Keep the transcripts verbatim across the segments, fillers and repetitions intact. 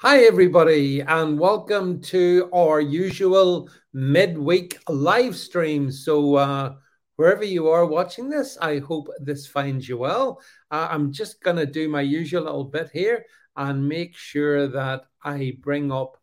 Hi, everybody, and welcome to our usual midweek live stream. So, uh, wherever you are watching this, I hope this finds you well. Uh, I'm just going to do my usual little bit here and make sure that I bring up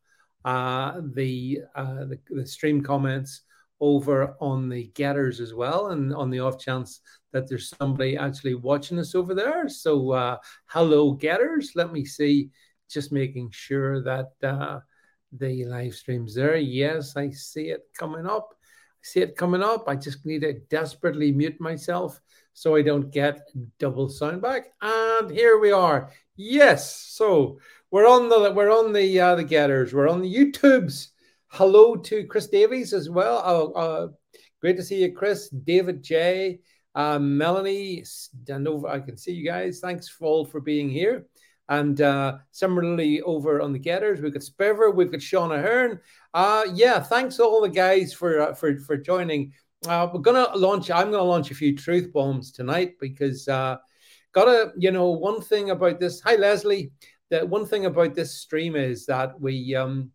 uh, the, uh, the the stream comments over on the Getters as well, and on the off chance that there's somebody actually watching us over there. So, uh, hello, Getters. Let me see, just making sure that uh, the live stream's there. Yes, I see it coming up. I see it coming up. I just need to desperately mute myself so I don't get double sound back. And here we are. Yes, so we're on the we're on the uh, the Getters. We're on the YouTubes. Hello to Chris Davies as well. Oh, uh, great to see you, Chris. David J. Uh, Melanie, stand over. I can see you guys. Thanks all for being here. And uh, similarly over on the Getters, we've got Spiver, we've got Sean Ahern. Uh, yeah, thanks to all the guys for uh, for for joining. Uh, we're gonna launch. I'm gonna launch a few truth bombs tonight because uh, gotta you know one thing about this. Hi Leslie. The one thing about this stream is that we um,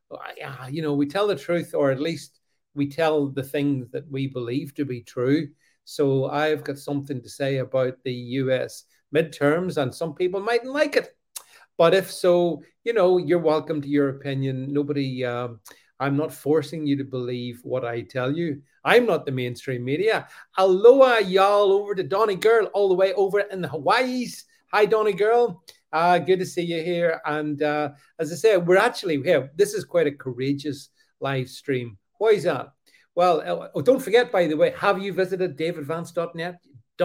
uh, you know we tell the truth, or at least we tell the things that we believe to be true. So I've got something to say about the U S midterms, and some people mightn't like it. But if so, you know, you're welcome to your opinion. Nobody, um, I'm not forcing you to believe what I tell you. I'm not the mainstream media. Aloha, y'all, over to Donnie Girl, all the way over in the Hawaii's. Hi, Donnie Girl. Uh, good to see you here. And uh, as I said, we're actually here. This is quite a courageous live stream. Why is that? Well, oh, don't forget, by the way, have you visited david vance dot net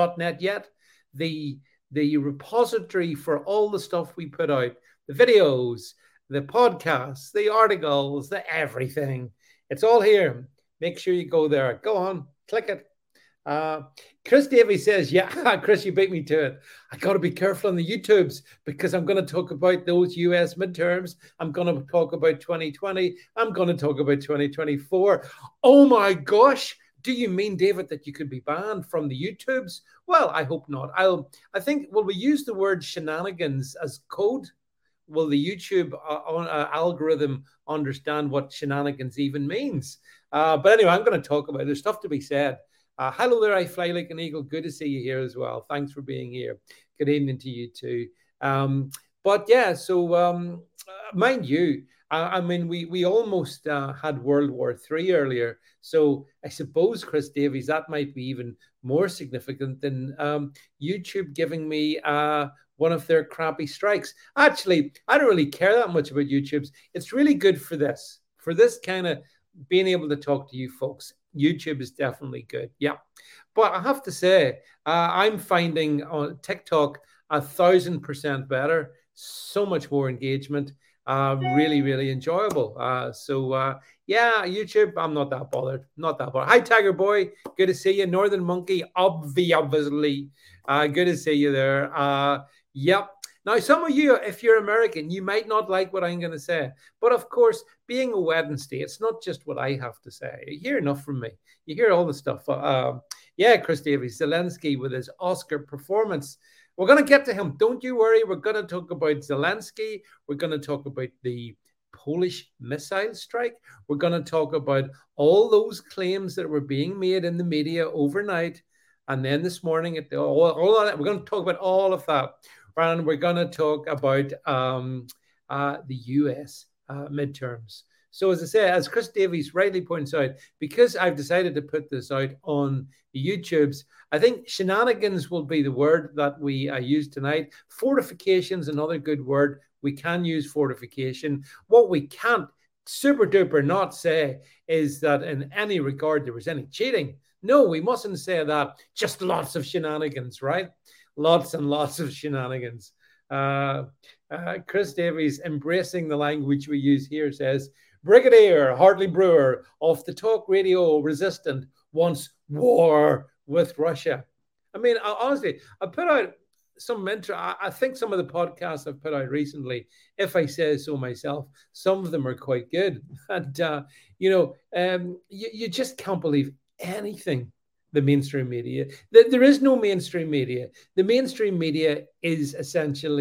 yet? The the repository for all the stuff we put out, the videos, the podcasts, the articles, the everything. It's all here. Make sure you go there. Go on, click it. Uh, Chris Davies says, yeah, Chris, you beat me to it. I got to be careful on the YouTubes because I'm going to talk about those U S midterms. I'm going to talk about twenty twenty. I'm going to talk about twenty twenty-four. Oh my gosh. Do you mean, David, that you could be banned from the YouTubes? Well, I hope not. I'll, I think, will we use the word shenanigans as code? Will the YouTube uh, uh, algorithm understand what shenanigans even means? Uh, but anyway, I'm going to talk about it. There's stuff to be said. Uh, hello there, I fly like an eagle. Good to see you here as well. Thanks for being here. Good evening to you too. Um, but yeah, so um, uh, mind you, uh, I mean, we we almost uh, had World War Three earlier. So I suppose, Chris Davies, that might be even more significant than um, YouTube giving me uh, one of their crappy strikes. Actually, I don't really care that much about YouTube's. It's really good for this, for this kind of being able to talk to you folks. YouTube is definitely good. Yeah. But I have to say, uh, I'm finding on TikTok a thousand percent better, so much more engagement, uh, really, really enjoyable. Uh, so, uh, yeah, YouTube, I'm not that bothered. Not that bothered. Hi, Tiger Boy. Good to see you. Northern Monkey, obviously. Uh, good to see you there. Uh, yep. Now, some of you, if you're American, you might not like what I'm going to say. But of course, being a Wednesday, it's not just what I have to say. You hear enough from me. You hear all the stuff. Uh, yeah, Chris Davies, Zelensky with his Oscar performance. We're going to get to him. Don't you worry. We're going to talk about Zelensky. We're going to talk about the Polish missile strike. We're going to talk about all those claims that were being made in the media overnight. And then this morning, at the, all, all of that, we're going to talk about all of that. And we're going to talk about um, uh, the U S uh, midterms. So as I say, as Chris Davies rightly points out, because I've decided to put this out on the YouTubes, I think shenanigans will be the word that we uh, use tonight. Fortification is another good word. We can use fortification. What we can't super duper not say is that in any regard there was any cheating. No, we mustn't say that. Just lots of shenanigans, right? Lots and lots of shenanigans. Uh, uh, Chris Davies, embracing the language we use here, says, Brigadier Hartley Brewer of the talk radio resistant wants war with Russia. I mean, honestly, I put out some mentor. I think some of the podcasts I've put out recently, if I say so myself, some of them are quite good. And, uh, you know, um, you, you just can't believe anything the mainstream media. There is no mainstream media. The mainstream media is essentially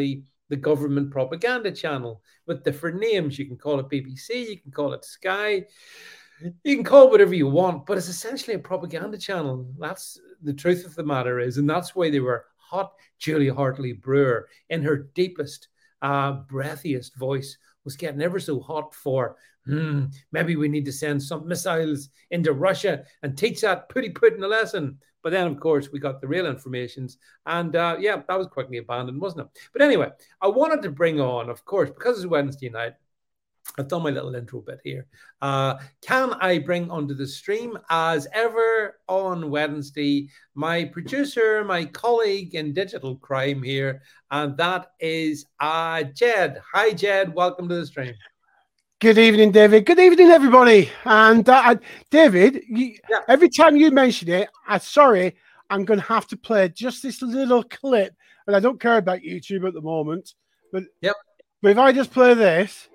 the government propaganda channel with different names. You can call it B B C, you can call it Sky, you can call it whatever you want, but it's essentially a propaganda channel. That's the truth of the matter is, and that's why they were hot. Julia Hartley-Brewer, in her deepest, uh, breathiest voice, was getting ever so hot for, hmm, maybe we need to send some missiles into Russia and teach that putty Putin a lesson. But then, of course, we got the real informations. And uh, yeah, that was quickly abandoned, wasn't it? But anyway, I wanted to bring on, of course, because it's Wednesday night, I've done my little intro bit here. Uh, can I bring onto the stream, as ever on Wednesday, my producer, my colleague in digital crime here, and that is uh, Jed. Hi, Jed. Welcome to the stream. Good evening, David. Good evening, everybody. And uh, David, you, yeah. every time you mention it, I'm sorry, I'm going to have to play just this little clip. And I don't care about YouTube at the moment. But, yep. but if I just play this...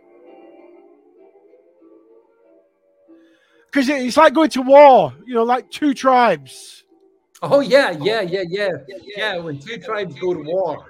Because it's like going to war, you know, like two tribes. Oh, yeah, yeah, yeah, yeah. Yeah, when two tribes go to war.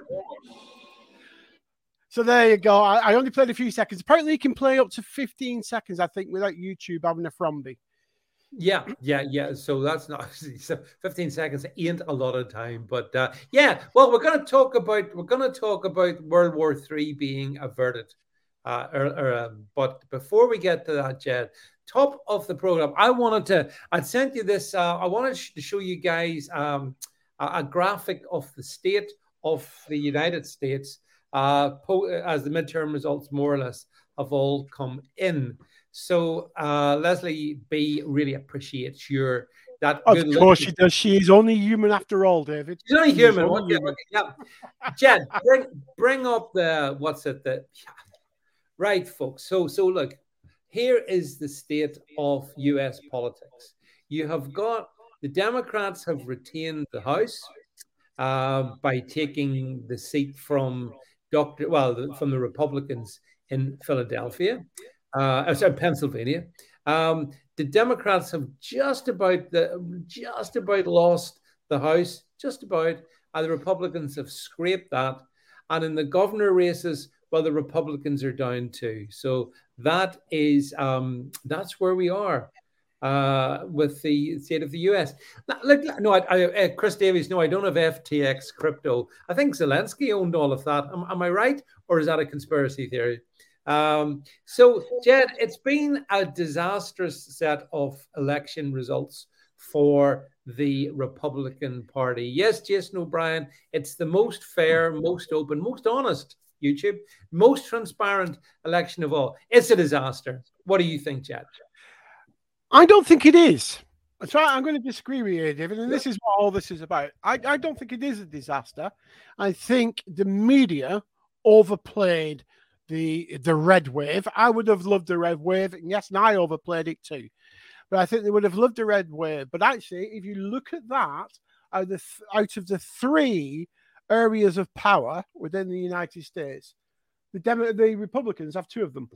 So there you go. I, I only played a few seconds. Apparently you can play up to fifteen seconds, I think, without YouTube having a fromby. Yeah, yeah, yeah. So that's not so fifteen seconds ain't a lot of time, but uh, yeah. Well, we're going to talk about we're going to talk about World War Three being averted. Uh, or, or, um, but before we get to that, Jed, top of the program, I wanted to. I sent you this. Uh, I wanted to show you guys um, a, a graphic of the state of the United States uh, po- as the midterm results more or less have all come in. So uh, Leslie B really appreciates your that. Of good course, she does. She is only human after all, David. She's only human. Only okay, human. Okay, yeah, Jed, bring bring up the what's it the. Right, folks. So, so look, here is the state of U S politics. You have got the Democrats have retained the House uh, by taking the seat from Doctor Well, from the Republicans in Philadelphia, uh, sorry, Pennsylvania. Um, the Democrats have just about the just about lost the House, just about. Uh, the Republicans have scraped that, and in the governor races, well, the Republicans are down too. So that is um, that's where we are uh, with the state of the U S. Now, look, no, I, I, Chris Davies, no, I don't have F T X crypto. I think Zelensky owned all of that. Am, am I right? Or is that a conspiracy theory? Um, so, Jed, it's been a disastrous set of election results for the Republican Party. Yes, Jason O'Brien, it's the most fair, most open, most honest YouTube, most transparent election of all. It's a disaster. What do you think, Jed? I don't think it is. So I'm going to disagree with you, David, and this is what all this is about. I, I don't think it is a disaster. I think the media overplayed the the red wave. I would have loved the red wave, and yes, and I overplayed it too. But I think they would have loved the red wave. But actually, if you look at that, out of the, out of the three areas of power within the United States, the Demo- the Republicans have two of them.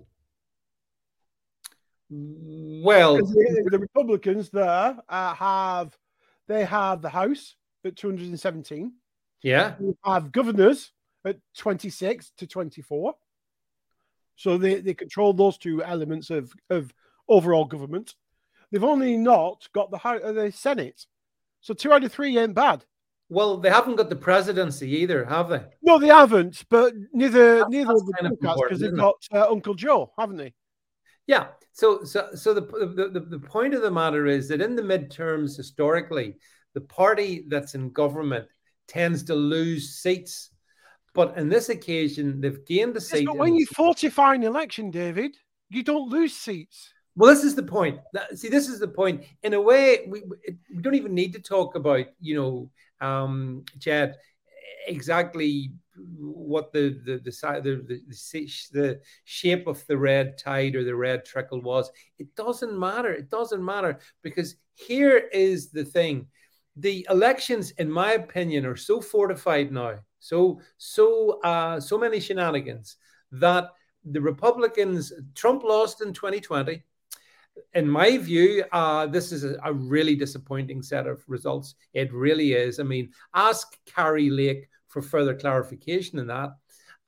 Well, the, the Republicans there uh, have they have the House at two hundred seventeen. Yeah, they have governors at twenty-six to twenty-four. So they, they control those two elements of, of overall government. They've only not got the House, uh, the Senate. So two out of three ain't bad. Well, they haven't got the presidency either, have they? No, they haven't. But neither that's, neither that's of the Democrats, because they've got uh, Uncle Joe, haven't they? Yeah. So, so, so the, the the point of the matter is that in the midterms, historically, the party that's in government tends to lose seats. But in this occasion, they've gained a seat. Yes, but when you fortify an election, David, you don't lose seats. Well, this is the point. See, this is the point. In a way, we, we don't even need to talk about, you know, um, Jed, exactly what the the the, the the the shape of the red tide or the red trickle was. It doesn't matter. It doesn't matter, because here is the thing. The elections, in my opinion, are so fortified now, so so uh, so many shenanigans, that the Republicans, Trump lost in twenty twenty. In my view, uh, this is a, a really disappointing set of results. It really is. I mean, ask Carrie Lake for further clarification in that.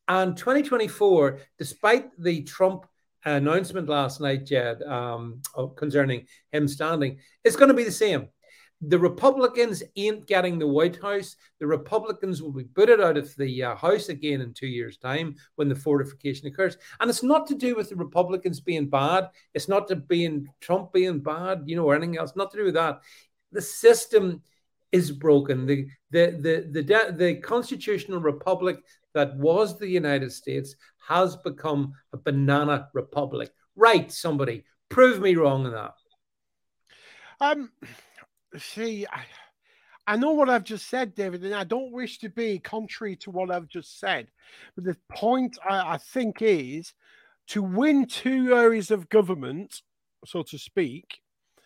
And twenty twenty-four, despite the Trump announcement last night, Jed, um, concerning him standing, it's going to be the same. The Republicans ain't getting the White House. The Republicans will be booted out of the uh, House again in two years' time when the fortification occurs. And it's not to do with the Republicans being bad. It's not to being Trump being bad, you know, or anything else. Not to do with that. The system is broken. The the the the, the constitutional republic that was the United States has become a banana republic. Right, somebody, prove me wrong on that. Um. See, I, I know what I've just said, David, and I don't wish to be contrary to what I've just said. But the point I, I think is to win two areas of government, so to speak,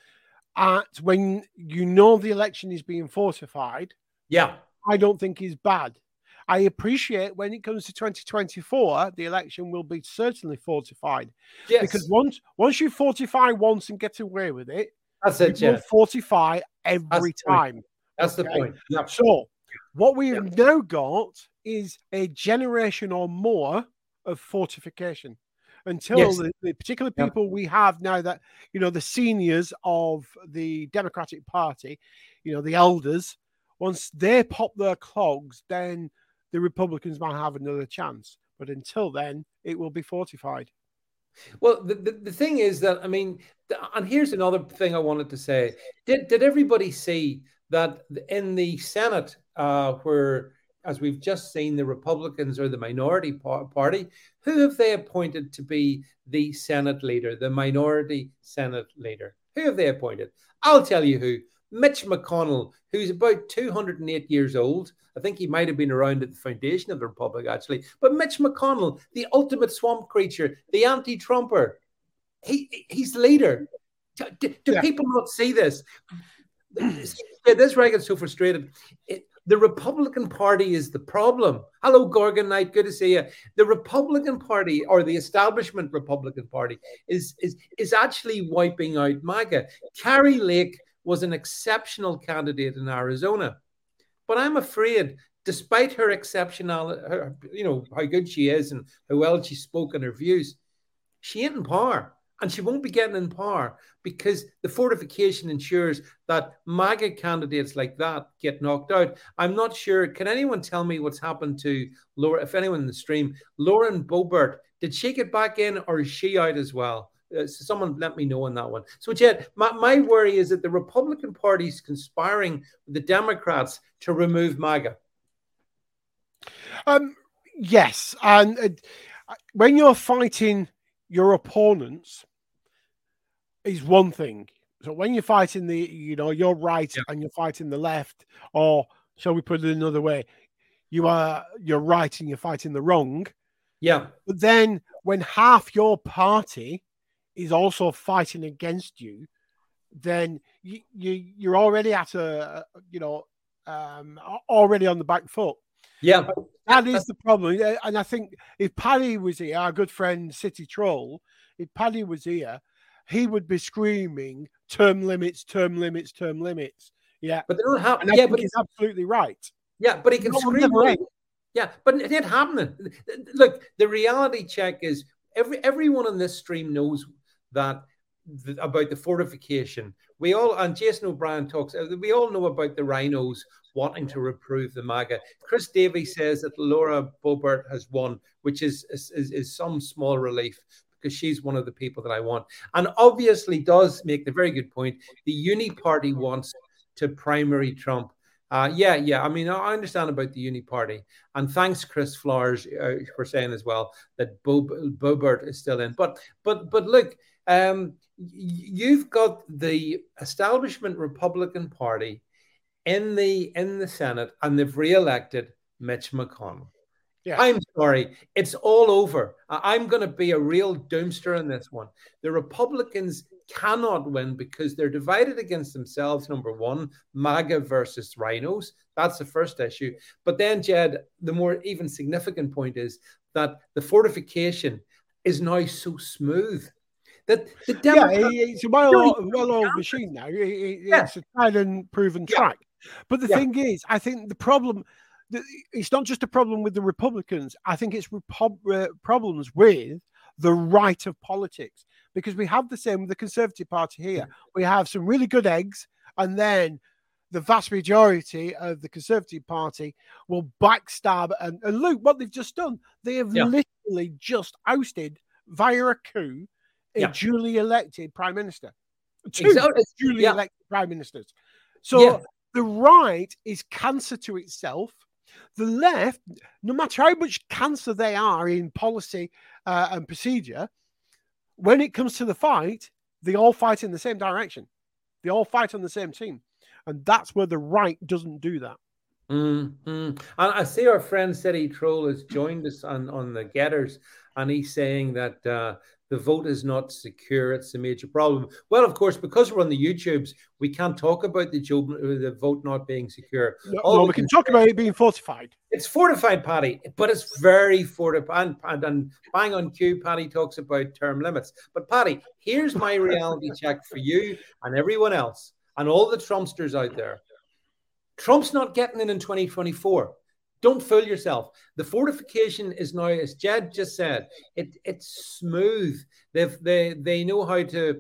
at when you know the election is being fortified, yeah, I don't think is bad. I appreciate when it comes to twenty twenty-four, the election will be certainly fortified. Yes. Because once once you fortify once and get away with it, that's it, you will fortify every That's time. That's okay? the point. Yep. So what we have yep. now got is a generation or more of fortification until yes. the, the particular people yep. we have now that, you know, the seniors of the Democratic Party, you know, the elders, once they pop their clogs, then the Republicans might have another chance. But until then, it will be fortified. Well, the, the, the thing is that, I mean, and here's another thing I wanted to say. Did, did everybody see that in the Senate, uh, where, as we've just seen, the Republicans are the minority party, who have they appointed to be the Senate leader, the minority Senate leader? Who have they appointed? I'll tell you who. Mitch McConnell, who's about two hundred eight years old. I think he might have been around at the foundation of the Republic, actually. But Mitch McConnell, the ultimate swamp creature, the anti-Trumper, he, he's the leader. Do, do yeah. people not see this? This is where I get so frustrated. It, the Republican Party is the problem. Hello, Gorgon Knight. Good to see you. The Republican Party, or the establishment Republican Party, is, is, is actually wiping out MAGA. Carrie Lake was an exceptional candidate in Arizona. But I'm afraid, despite her exceptional, her, you know, how good she is and how well she spoke in her views, she ain't in power. And she won't be getting in power because the fortification ensures that MAGA candidates like that get knocked out. I'm not sure. Can anyone tell me what's happened to Laura, if anyone in the stream, Lauren Boebert? Did she get back in, or is she out as well? Uh, so someone let me know on that one. So, Jed, my, my worry is that the Republican Party is conspiring with the Democrats to remove MAGA. Um, yes. And uh, when you're fighting your opponents is one thing. So when you're fighting the, you know, you're right yeah. and you're fighting the left, or shall we put it another way, you are, you're right and you're fighting the wrong. Yeah. But then when half your party is also fighting against you, then you, you you're already at a, you know, um, already on the back foot. Yeah. That is the problem. And I think if Paddy was here, our good friend City Troll, if Paddy was here, he would be screaming term limits, term limits, term limits. Yeah. But they don't have, and I yeah, think but he's absolutely right. Yeah, but he can no, scream. Yeah, but it ain't happening. Look, the reality check is every everyone on this stream knows that the, about the fortification. We all, and Jason O'Brien talks, we all know about the rhinos wanting to reprove the MAGA. Chris Davies says that Laura Boebert has won, which is, is, is some small relief because she's one of the people that I want. And obviously does make the very good point. The Uni Party wants to primary Trump. Uh, yeah, yeah. I mean, I understand about the Uni Party. And thanks, Chris Flowers, uh, for saying as well that Bo- Boebert is still in. But, but, but look, um, you've got the establishment Republican Party in the in the Senate, and they've re-elected Mitch McConnell. Yeah. I'm sorry, it's all over. I'm going to be a real doomster in this one. The Republicans cannot win because they're divided against themselves. Number one, MAGA versus rhinos. That's the first issue. But then, Jed, the more even significant point is that the fortification is now so smooth. That the Democrats, yeah, it's a well-oiled well machine now. It, it, yeah. It's a tried and proven track. Yeah. But the yeah. thing is, I think the problem, it's not just a problem with the Republicans. I think it's repo- uh, problems with the right of politics, because we have the same with the Conservative Party here. We have some really good eggs, and then the vast majority of the Conservative Party will backstab. And, and look what they've just done. They have yeah. literally just ousted via a coup a yeah. duly elected prime minister. Two exactly. duly yeah. elected prime ministers. So yeah. the right is cancer to itself. The left, no matter how much cancer they are in policy uh, and procedure, when it comes to the fight, they all fight in the same direction. They all fight on the same team. And that's where the right doesn't do that. Mm-hmm. And I see our friend City Troll has joined us on, on the Getters, and he's saying that uh, the vote is not secure. It's a major problem. Well, of course, because we're on the YouTubes, we can't talk about the, the vote not being secure. No, no we, we can, can talk about it being fortified. It's fortified, Paddy, but it's very fortified. And, and bang on cue, Paddy talks about term limits. But Paddy, here's my reality check for you and everyone else and all the Trumpsters out there. Trump's not getting in in twenty twenty-four. Don't fool yourself. The fortification is now, as Jed just said, it, it's smooth. They've, they they know how to,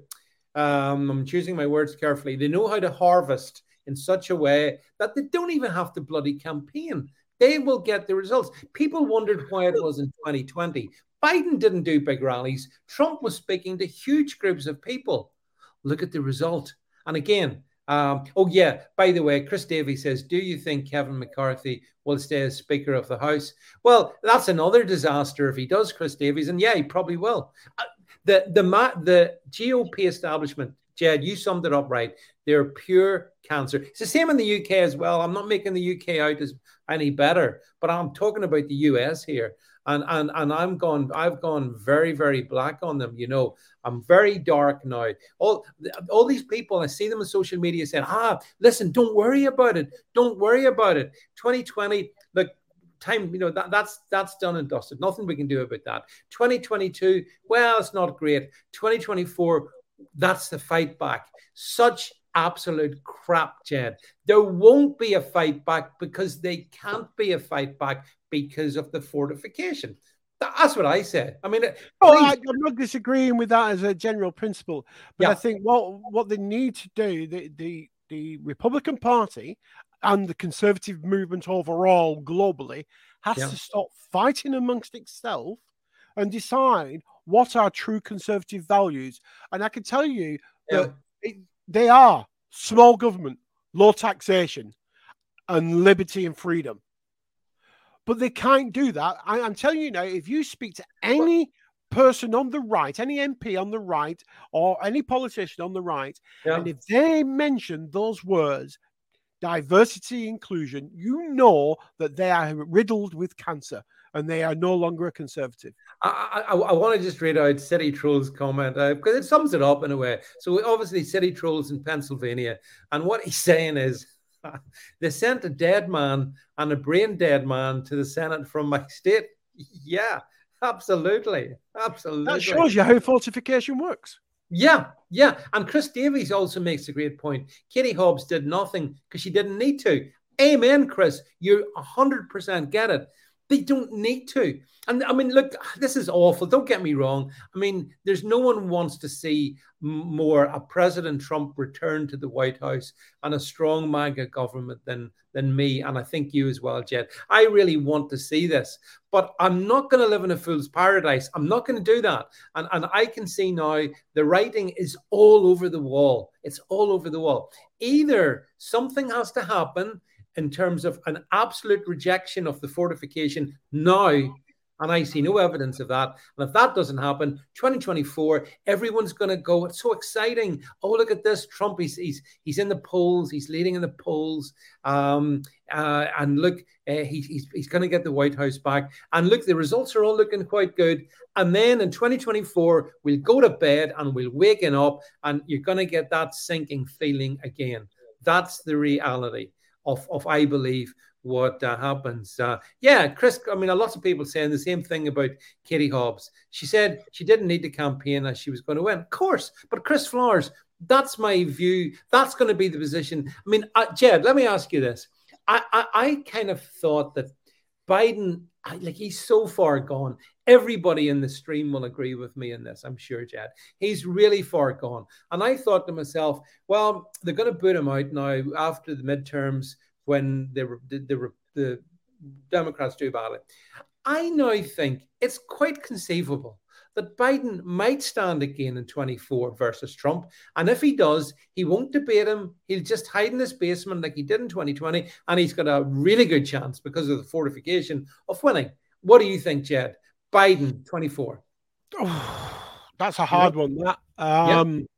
um, I'm choosing my words carefully, they know how to harvest in such a way that they don't even have to bloody campaign. They will get the results. People wondered why it was in twenty twenty. Biden didn't do big rallies. Trump was speaking to huge groups of people. Look at the result. And again, Um, oh, yeah, by the way, Chris Davey says, do you think Kevin McCarthy will stay as Speaker of the House? Well, that's another disaster if he does, Chris Davies. And yeah, he probably will. Uh, the, the, the G O P establishment, Jed, you summed it up right. They're pure cancer. It's the same in the U K as well. I'm not making the U K out as any better, but I'm talking about the U S here. And and and I'm gone. I've gone very, very black on them. You know, I'm very dark now. All all these people, I see them on social media saying, "Ah, listen, don't worry about it. Don't worry about it." twenty twenty, look, time. You know that that's that's done and dusted. Nothing we can do about that. twenty twenty-two, well, it's not great. twenty twenty-four, that's the fight back. Such absolute crap, Jed. There won't be a fight back because they can't be a fight back because of the fortification. That's what I said. I mean, oh, I, I'm not disagreeing with that as a general principle, but yeah. I think what what they need to do, the, the the Republican Party and the conservative movement overall globally has yeah. to stop fighting amongst itself and decide what are true conservative values. And I can tell you yeah. that it, they are small government, low taxation, and liberty and freedom. But they can't do that. I, I'm telling you now, if you speak to any person on the right, any M P on the right, or any politician on the right, yeah. and if they mention those words, diversity, inclusion, you know that they are riddled with cancer and they are no longer a conservative. I, I, I want to just read out City Troll's comment uh, because it sums it up in a way. So obviously City Troll's in Pennsylvania, and what he's saying is, they sent a dead man and a brain dead man to the Senate from my state. Yeah, absolutely. Absolutely. That shows you how fortification works. Yeah, yeah. And Chris Davies also makes a great point. Katie Hobbs did nothing because she didn't need to. Amen, Chris. You one hundred percent get it. They don't need to. And I mean, look, this is awful. Don't get me wrong. I mean, there's no one wants to see more a President Trump return to the White House and a strong MAGA government than, than me. And I think you as well, Jed. I really want to see this, but I'm not going to live in a fool's paradise. I'm not going to do that. And, and I can see now the writing is all over the wall. It's all over the wall. Either something has to happen in terms of an absolute rejection of the fortification now, and I see no evidence of that. And if that doesn't happen, twenty twenty-four, everyone's going to go, it's so exciting. Oh, look at this. Trump, he's he's, he's in the polls. He's leading in the polls. Um, uh, and look, uh, he, he's, he's going to get the White House back. And look, the results are all looking quite good. And then in twenty twenty-four, we'll go to bed and we'll waken up and you're going to get that sinking feeling again. That's the reality of, of I believe, what uh, happens. Uh, yeah, Chris, I mean, lots of people saying the same thing about Katie Hobbs. She said she didn't need to campaign as she was going to win. Of course, but Chris Flowers, that's my view. That's going to be the position. I mean, uh, Jed, let me ask you this. I, I, I kind of thought that Biden, like he's so far gone. Everybody in the stream will agree with me in this, I'm sure, Jed. He's really far gone. And I thought to myself, well, they're going to boot him out now after the midterms when they were, the, the, the Democrats do badly. I now think it's quite conceivable that Biden might stand again in twenty-four versus Trump. And if he does, he won't debate him. He'll just hide in his basement like he did in twenty twenty. And he's got a really good chance because of the fortification of winning. What do you think, Jed? Biden, twenty-four. Oh, that's a hard yeah. one. That um, yeah.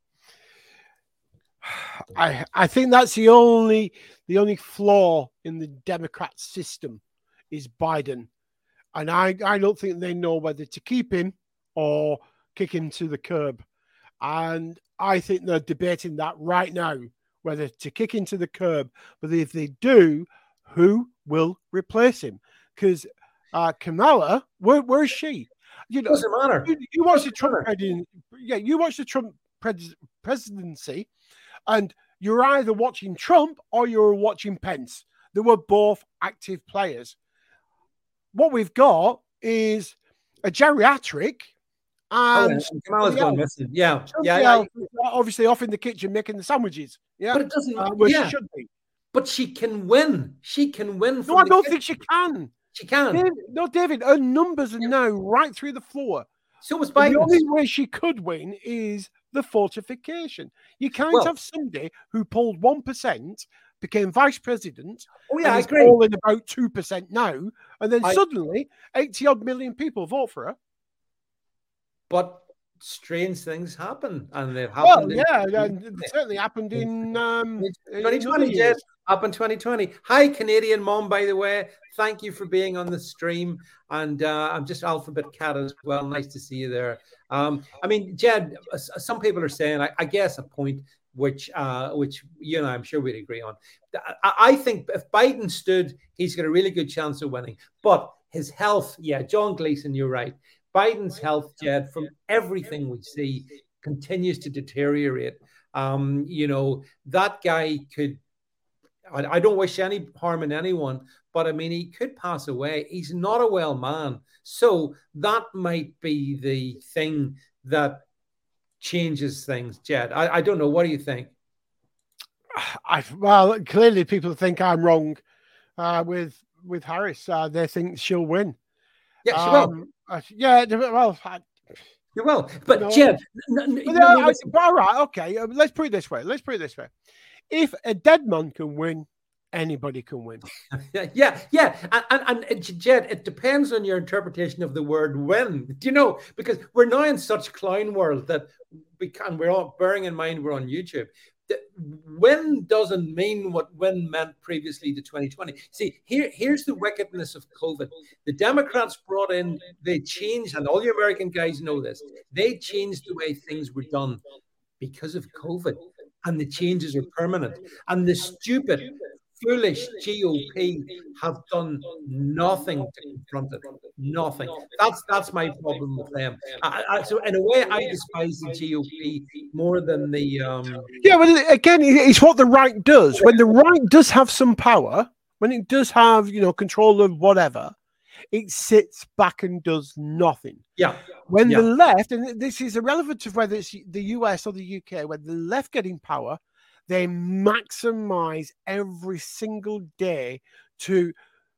I I think that's the only the only flaw in the Democrat system is Biden. And I, I don't think they know whether to keep him or kick him to the curb. And I think they're debating that right now, whether to kick him to the curb. But if they do, who will replace him? Because uh, Kamala, where, where is she? You know, doesn't matter. You, you watch the Trump presidency, yeah, you watch the Trump pres- presidency, and you're either watching Trump or you're watching Pence. They were both active players. What we've got is a geriatric, and oh, yeah. Kamala's gone missing. Yeah, yeah, yeah. Obviously, off in the kitchen making the sandwiches. Yeah, but it doesn't. Uh, where yeah. she should be. But she can win. She can win. No, I don't kitchen. think she can. She can. David, no, David. Her numbers are now right through the floor. So was Biden. The only way she could win is the fortification. You can't well, have somebody who pulled one percent. Became vice president. Oh yeah, I is agree. All in about two percent now, and then I, suddenly eighty odd million people vote for her. But strange things happen, and they've happened. Well, yeah, in, and it certainly happened in um, twenty twenty. Yes, up in twenty twenty. Hi, Canadian Mom. By the way, thank you for being on the stream, and uh, I'm just Alphabet Cat as well. Nice to see you there. Um, I mean, Jed, some people are saying, I, I guess, a point. Which, uh, which you know, I'm sure we'd agree on. I, I think if Biden stood, he's got a really good chance of winning. But his health, yeah, John Gleason, you're right. Biden's health, Jed, from everything we see, continues to deteriorate. Um, you know, that guy could. I, I don't wish any harm in anyone, but I mean, he could pass away. He's not a well man, so that might be the thing that changes things. Jed, I, I don't know. What do you think? I well, clearly people think I'm wrong uh, with with Harris. Uh, they think she'll win. Yeah, she um, will. Uh, yeah, well, I, you will. But no, Jed, no, no, no, I, but all right, okay. Uh, let's put it this way. Let's put it this way. If a dead man can win, anybody can win. yeah, yeah. And, and, and Jed, it depends on your interpretation of the word win. Do you know? Because we're now in such clown world that we can, we're all bearing in mind we're on YouTube. The win doesn't mean what win meant previously to twenty twenty. See, here, here's the wickedness of COVID. The Democrats brought in, they changed, and all you American guys know this, they changed the way things were done because of COVID. And the changes are permanent. And the stupid, foolish G O P have done nothing to confront it. Nothing. That's that's my problem with them. I, I, so in a way, I despise the G O P more than the. Um... Yeah, but again, it's what the right does. When the right does have some power, when it does have, you know, control of whatever, it sits back and does nothing. Yeah. When yeah. the left, and this is irrelevant of whether it's the U S or the U K, when the left get in power, they maximize every single day to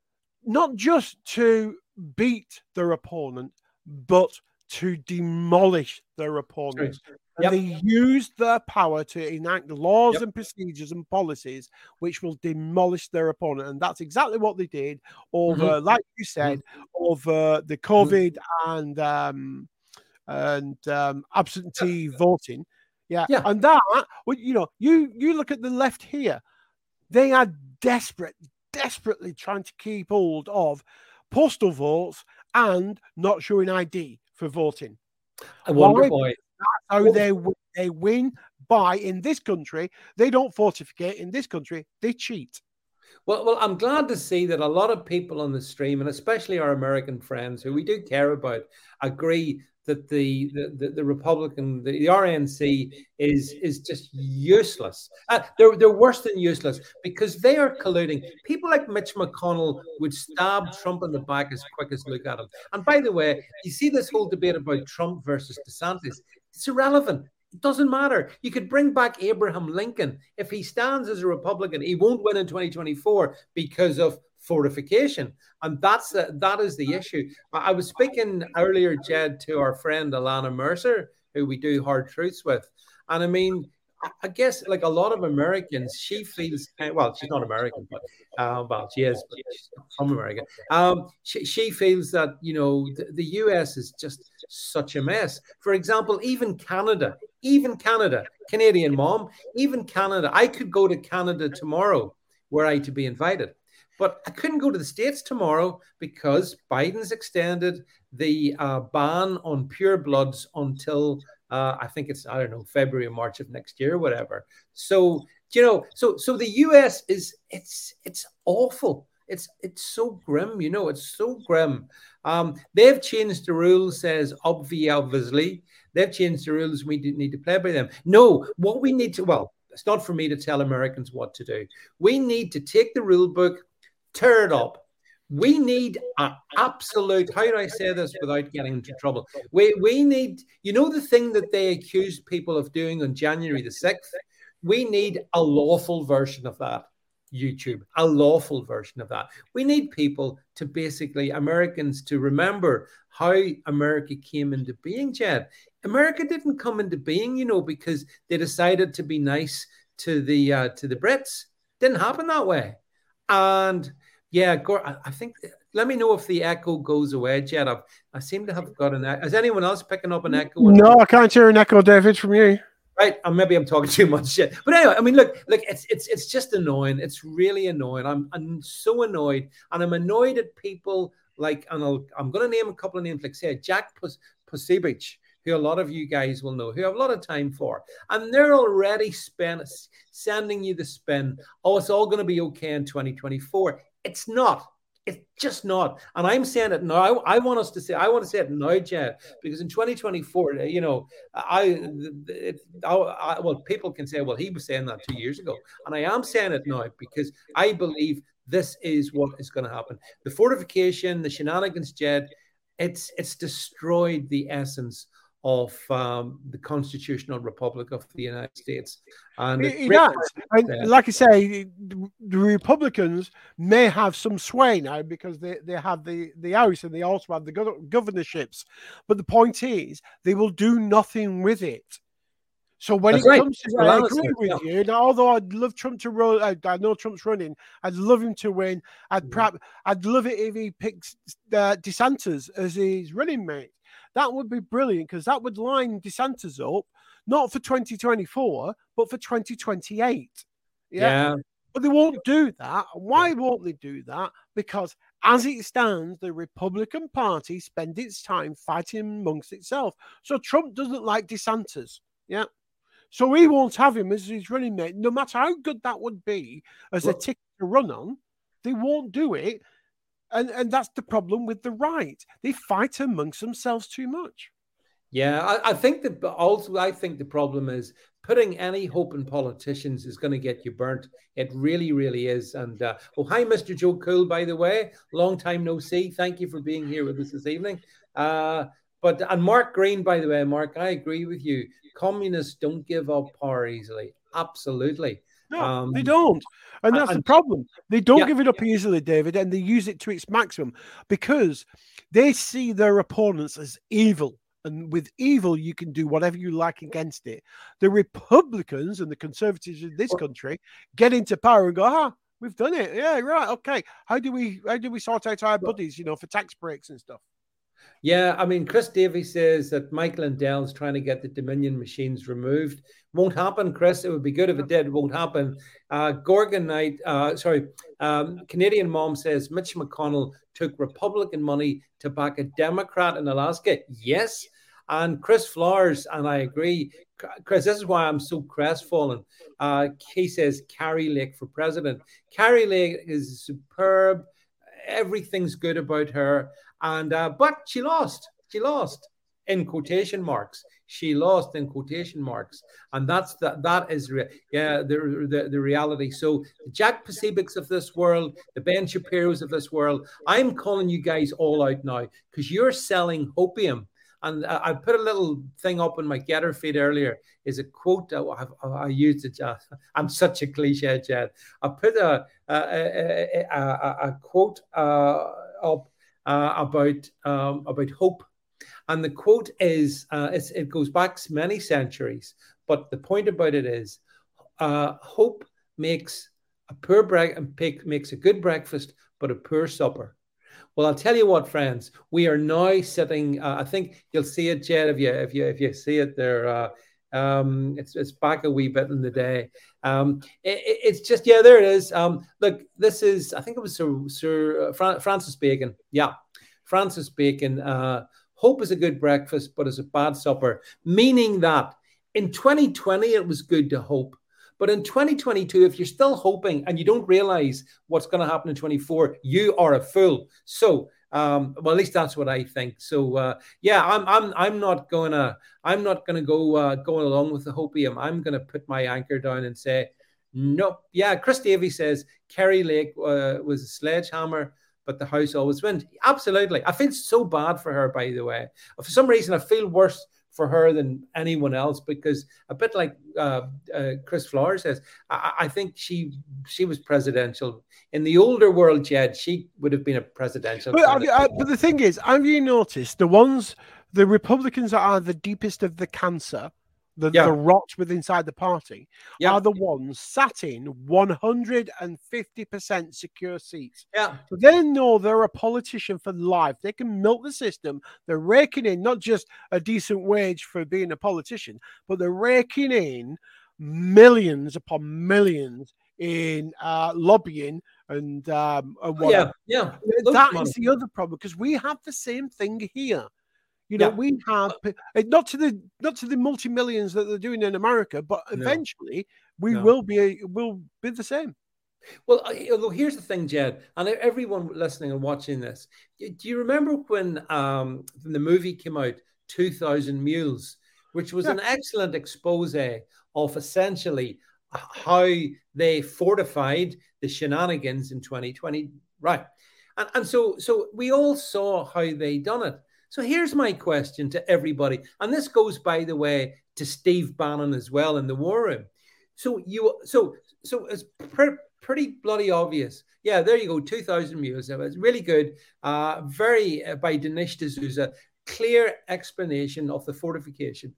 not just to beat their opponent, but to demolish their opponent. Yep. And they use their power to enact laws yep. and procedures and policies which will demolish their opponent. And that's exactly what they did over, mm-hmm. like you said, mm-hmm. over the COVID mm-hmm. and um, and um, absentee yep. voting. Yeah. yeah. And that, well, you know, you, you look at the left here, they are desperate, desperately trying to keep hold of postal votes and not showing I D for voting. I wonder why. That's how they, they win by, in this country, they don't fortificate. In this country, they cheat. Well, well, I'm glad to see that a lot of people on the stream, and especially our American friends who we do care about, agree that the the, the, the Republican, the, the R N C is is just useless. Uh, they're they're worse than useless because they are colluding. People like Mitch McConnell would stab Trump in the back as quick as look at him. And by the way, you see this whole debate about Trump versus DeSantis. It's irrelevant. It doesn't matter. You could bring back Abraham Lincoln. If he stands as a Republican, he won't win in twenty twenty-four because of fortification. And that's the, that is the issue. I was speaking earlier, Jed, to our friend Alana Mercer, who we do Hard Truths with. And I mean, I guess like a lot of Americans, she feels, well, she's not American, but uh, well, she is, but she's from America. Um, she, she feels that, you know, the, the U S is just such a mess. For example, even Canada, even Canada, Canadian mom, even Canada, I could go to Canada tomorrow were I to be invited. But I couldn't go to the States tomorrow because Biden's extended the uh, ban on pure bloods until uh, I think it's, I don't know, February or March of next year, whatever. So, you know, so so the U S is, it's it's awful. It's it's so grim, you know, it's so grim. Um, they've changed the rules, says obviously. They've changed the rules. We need to play by them. No, what we need to, well, it's not for me to tell Americans what to do. We need to take the rule book, tear it up. We need an absolute, how do I say this without getting into trouble? We we need, you know, the thing that they accused people of doing on January the sixth? We need a lawful version of that, YouTube, a lawful version of that. We need people to basically, Americans, to remember how America came into being, Jed. America didn't come into being, you know, because they decided to be nice to the uh, to the Brits. Didn't happen that way. And yeah, I think, let me know if the echo goes away, Jed. I've, I seem to have got an echo. Is anyone else picking up an echo? No, I can't hear an echo, David, from you. Right, and maybe I'm talking too much shit. But anyway, I mean, look, look, it's it's it's just annoying. It's really annoying. I'm I'm so annoyed, and I'm annoyed at people like, and I'll, I'm going to name a couple of names, like say Jack Posobiec, who a lot of you guys will know, who have a lot of time for, and they're already spend, sending you the spin. Oh, it's all going to be okay in twenty twenty-four. It's not. It's just not. And I'm saying it now. I, I want us to say, I want to say it now, Jed, because in twenty twenty-four, you know, I, it, I, I, well, people can say, well, he was saying that two years ago. And I am saying it now because I believe this is what is going to happen. The fortification, the shenanigans, Jed, it's, it's destroyed the essence of um, the constitutional republic of the United States. And it, it has. And like I say, the Republicans may have some sway now because they, they have the, the House and they also have the governorships. But the point is, they will do nothing with it. So when That's it right. comes to that, I agree with yeah. you. Now, although I'd love Trump to run, I, I know Trump's running. I'd love him to win. I'd mm-hmm. perhaps, I'd love it if he picks uh, DeSantis as his running mate. That would be brilliant because that would line DeSantis up, not for twenty twenty-four, but for twenty twenty-eight. Yeah. yeah. But they won't do that. Why won't they do that? Because as it stands, the Republican Party spends its time fighting amongst itself. So Trump doesn't like DeSantis. Yeah. So he won't have him as his running mate. No matter how good that would be as well, a ticket to run on, they won't do it. And and that's the problem with the right. They fight amongst themselves too much. Yeah, I, I think that also I think the problem is putting any hope in politicians is going to get you burnt. It really, really is. And uh, oh, hi, Mister Joe Cool, by the way. Long time no see. Thank you for being here with us this evening. Uh, but and Mark Green, by the way, Mark, I agree with you. Communists don't give up power easily. Absolutely. No, um, they don't. And that's and, the problem. They don't yeah, give it up yeah. easily, David, and they use it to its maximum because they see their opponents as evil. And with evil, you can do whatever you like against it. The Republicans and the conservatives in this country get into power and go, ah, we've done it. Yeah, right. Okay. How do we how do we sort out our buddies, you know, for tax breaks and stuff? Yeah, I mean, Chris Davies says that Michael Lindell's trying to get the Dominion machines removed. Won't happen, Chris. It would be good if it did. It won't happen. Uh, Gorgon Knight, uh, sorry, um, Canadian Mom says Mitch McConnell took Republican money to back a Democrat in Alaska. Yes. And Chris Flowers, and I agree, Chris, this is why I'm so crestfallen. Uh, he says Carrie Lake for president. Carrie Lake is superb. Everything's good about her. And uh, but she lost. She lost in quotation marks. She lost in quotation marks, and that's that. That is re- yeah the, the the reality. So the Jack Pacifics of this world, the Ben Shapiro's of this world, I'm calling you guys all out now because you're selling hopium. And I put a little thing up in my Getter feed earlier. Is a quote I, I, I used it. Uh, I'm such a cliche, Jed. I put a a, a, a, a quote uh, up uh, about um, about hope, and the quote is uh, it's, it goes back many centuries. But the point about it is, uh, hope makes a poor bre- makes a good breakfast, but a poor supper. Well, I'll tell you what, friends. We are now sitting. Uh, I think you'll see it, Jed, if you if you if you see it there. Uh, um, it's it's back a wee bit in the day. Um, it, it's just yeah, there it is. Um, look, this is I think it was Sir, Sir uh, Francis Bacon. Yeah, Francis Bacon. Uh, hope is a good breakfast, but it's a bad supper. Meaning that in twenty twenty it was good to hope. But in twenty twenty-two, if you're still hoping and you don't realize what's going to happen in twenty-four, you are a fool. So, um, well, at least that's what I think. So, uh, yeah, I'm, I'm, I'm not going to, I'm not going to go uh, going along with the hopium. I'm going to put my anchor down and say, no. Yeah, Chris Davey says Kerry Lake uh, was a sledgehammer, but the house always wins. Absolutely. I feel so bad for her, by the way. For some reason, I feel worse for her than anyone else because a bit like uh, uh, Chris Flores says, I, I think she she was presidential in the older world. Jed, she would have been a presidential. But, I, but the thing is, have you noticed the ones, the Republicans that are the deepest of the cancer, the, yeah. the rot within inside the party, yeah. are the ones sat in one hundred fifty percent secure seats. Yeah. So they know they're a politician for life. They can milk the system. They're raking in not just a decent wage for being a politician, but they're raking in millions upon millions in uh, lobbying and, um, and whatever. Yeah, yeah. That is the other problem because we have the same thing here. You know, yeah. we have not to the not to the multi millions that they're doing in America, but eventually no. we no. will be will be the same. Well, although here's the thing, Jed, and everyone listening and watching this, do you remember when um, when the movie came out, two thousand Mules, which was yeah. an excellent expose of essentially how they fortified the shenanigans in twenty twenty, right? And and so so we all saw how they done it. So here's my question to everybody, and this goes, by the way, to Steve Bannon as well in the War Room. So you, so so it's pre- pretty bloody obvious. Yeah, there you go, two thousand Mules. It was really good. Uh, very uh, by Dinesh D'Souza, clear explanation of the fortification.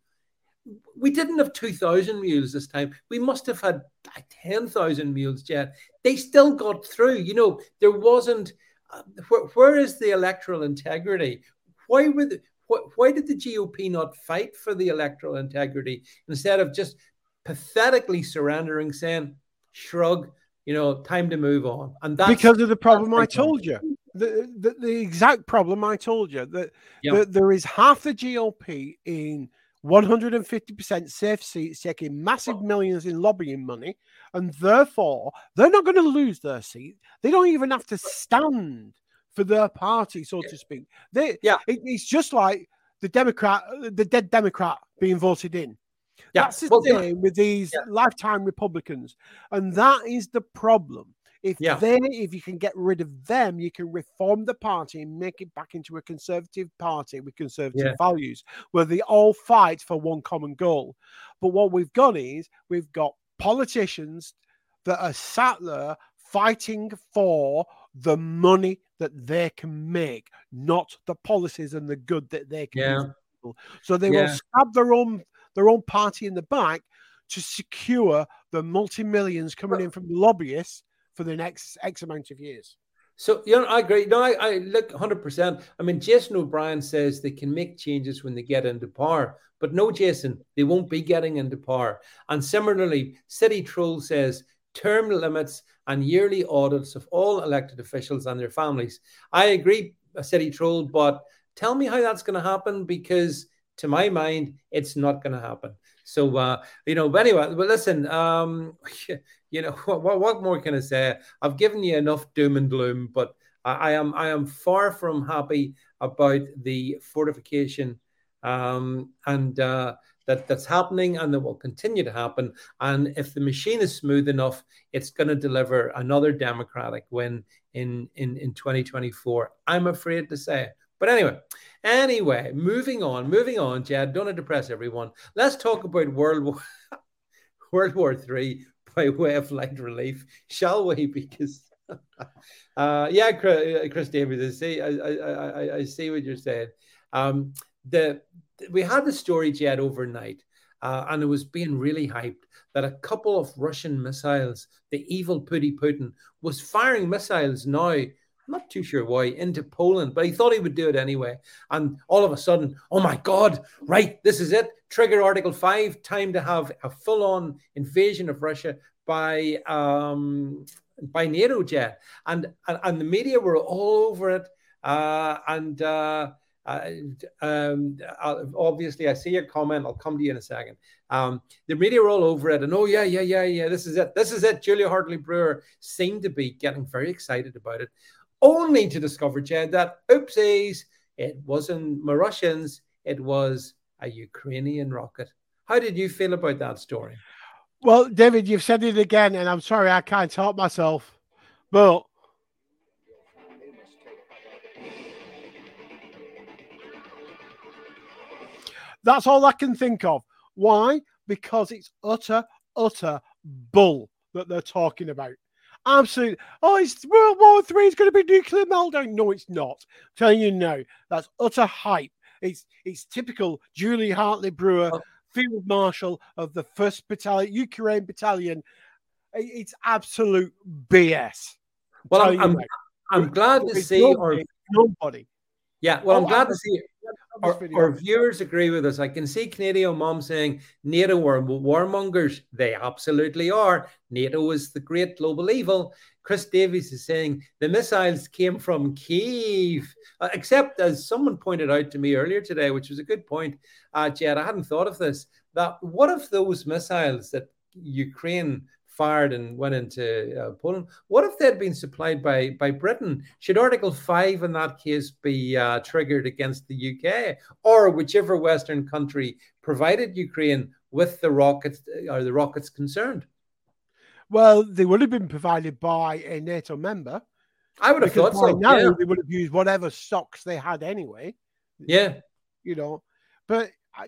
We didn't have two thousand mules this time. We must have had ten thousand mules, Jet. They still got through. You know, there wasn't. Uh, where, where is the electoral integrity? Why would why, why did the G O P not fight for the electoral integrity instead of just pathetically surrendering, saying, shrug, you know, time to move on? And that's because of the problem I told you. The, the, the exact problem I told you, that, yeah. that there is half the G O P in one hundred fifty percent safe seats, taking massive millions in lobbying money, and therefore they're not going to lose their seat. They don't even have to stand for their party, so to speak. They, yeah, it, it's just like the Democrat, the dead Democrat being voted in. Yeah. That's the well, same yeah. with these yeah. lifetime Republicans, and that is the problem. If yeah. they, if you can get rid of them, you can reform the party and make it back into a conservative party with conservative yeah. values, where they all fight for one common goal. But what we've got is we've got politicians that are sat there fighting for the money that they can make, not the policies and the good that they can yeah. do for people. So they yeah. will stab their own their own party in the back to secure the multi-millions coming in from the lobbyists for the next X amount of years. So, you know, I agree. No, I, I look one hundred percent. I mean, Jason O'Brien says they can make changes when they get into power. But no, Jason, they won't be getting into power. And similarly, City Troll says term limits and yearly audits of all elected officials and their families. I agree, City Troll, but tell me how that's going to happen, because to my mind, it's not going to happen. So, uh, you know, but anyway, but listen, um, you know, what, what more can I say? I've given you enough doom and gloom, but I, I am I am far from happy about the fortification um, and uh, that that's happening and that will continue to happen. And if the machine is smooth enough, it's going to deliver another Democratic win in, in, in twenty twenty-four. I'm afraid to say. But anyway, anyway, moving on, moving on, Jed, don't depress everyone. Let's talk about World War World War Three by way of light relief, shall we? Because uh, yeah, Chris Davies, I see, I, I, I, I see what you're saying. Um, the we had the story, Jed, overnight, uh, and it was being really hyped that a couple of Russian missiles, the evil Putty Putin, was firing missiles now. I'm not too sure why, into Poland, but he thought he would do it anyway. And all of a sudden, oh my God, right, this is it. Trigger Article five, time to have a full-on invasion of Russia by um, by NATO, Jet. And, and, and the media were all over it. Uh, and uh, uh, um, obviously, I see your comment. I'll come to you in a second. Um, the media were all over it. And oh, yeah, yeah, yeah, yeah, this is it. This is it. Julia Hartley-Brewer seemed to be getting very excited about it. Only to discover, Jed, that oopsies, it wasn't Russians, it was a Ukrainian rocket. How did you feel about that story? Well, David, you've said it again, and I'm sorry I can't help myself, but that's all I can think of. Why? Because it's utter, utter bull that they're talking about. Absolutely. Oh, it's World War Three. It's going to be nuclear meltdown. No, it's not. I'm telling you now, that's utter hype. It's it's typical Julie Hartley-Brewer, oh. Field Marshal of the first Battalion, Ukraine Battalion. It's absolute B S. Well, I'm, I'm, I'm glad to see nobody, our nobody. Yeah, well, oh, I'm glad I'm to see our, our viewers agree with us. I can see Canadian Mom saying NATO are warmongers. They absolutely are. NATO is the great global evil. Chris Davies is saying the missiles came from Kyiv, uh, except as someone pointed out to me earlier today, which was a good point, uh, Jed, I hadn't thought of this, that what if those missiles that Ukraine fired and went into uh, Poland, what if they'd been supplied by, by Britain? Should Article five in that case be uh, triggered against the U K or whichever Western country provided Ukraine with the rockets or the rockets concerned? Well, they would have been provided by a NATO member. I would have thought so. Now yeah. They would have used whatever stocks they had anyway. Yeah. You know, but I,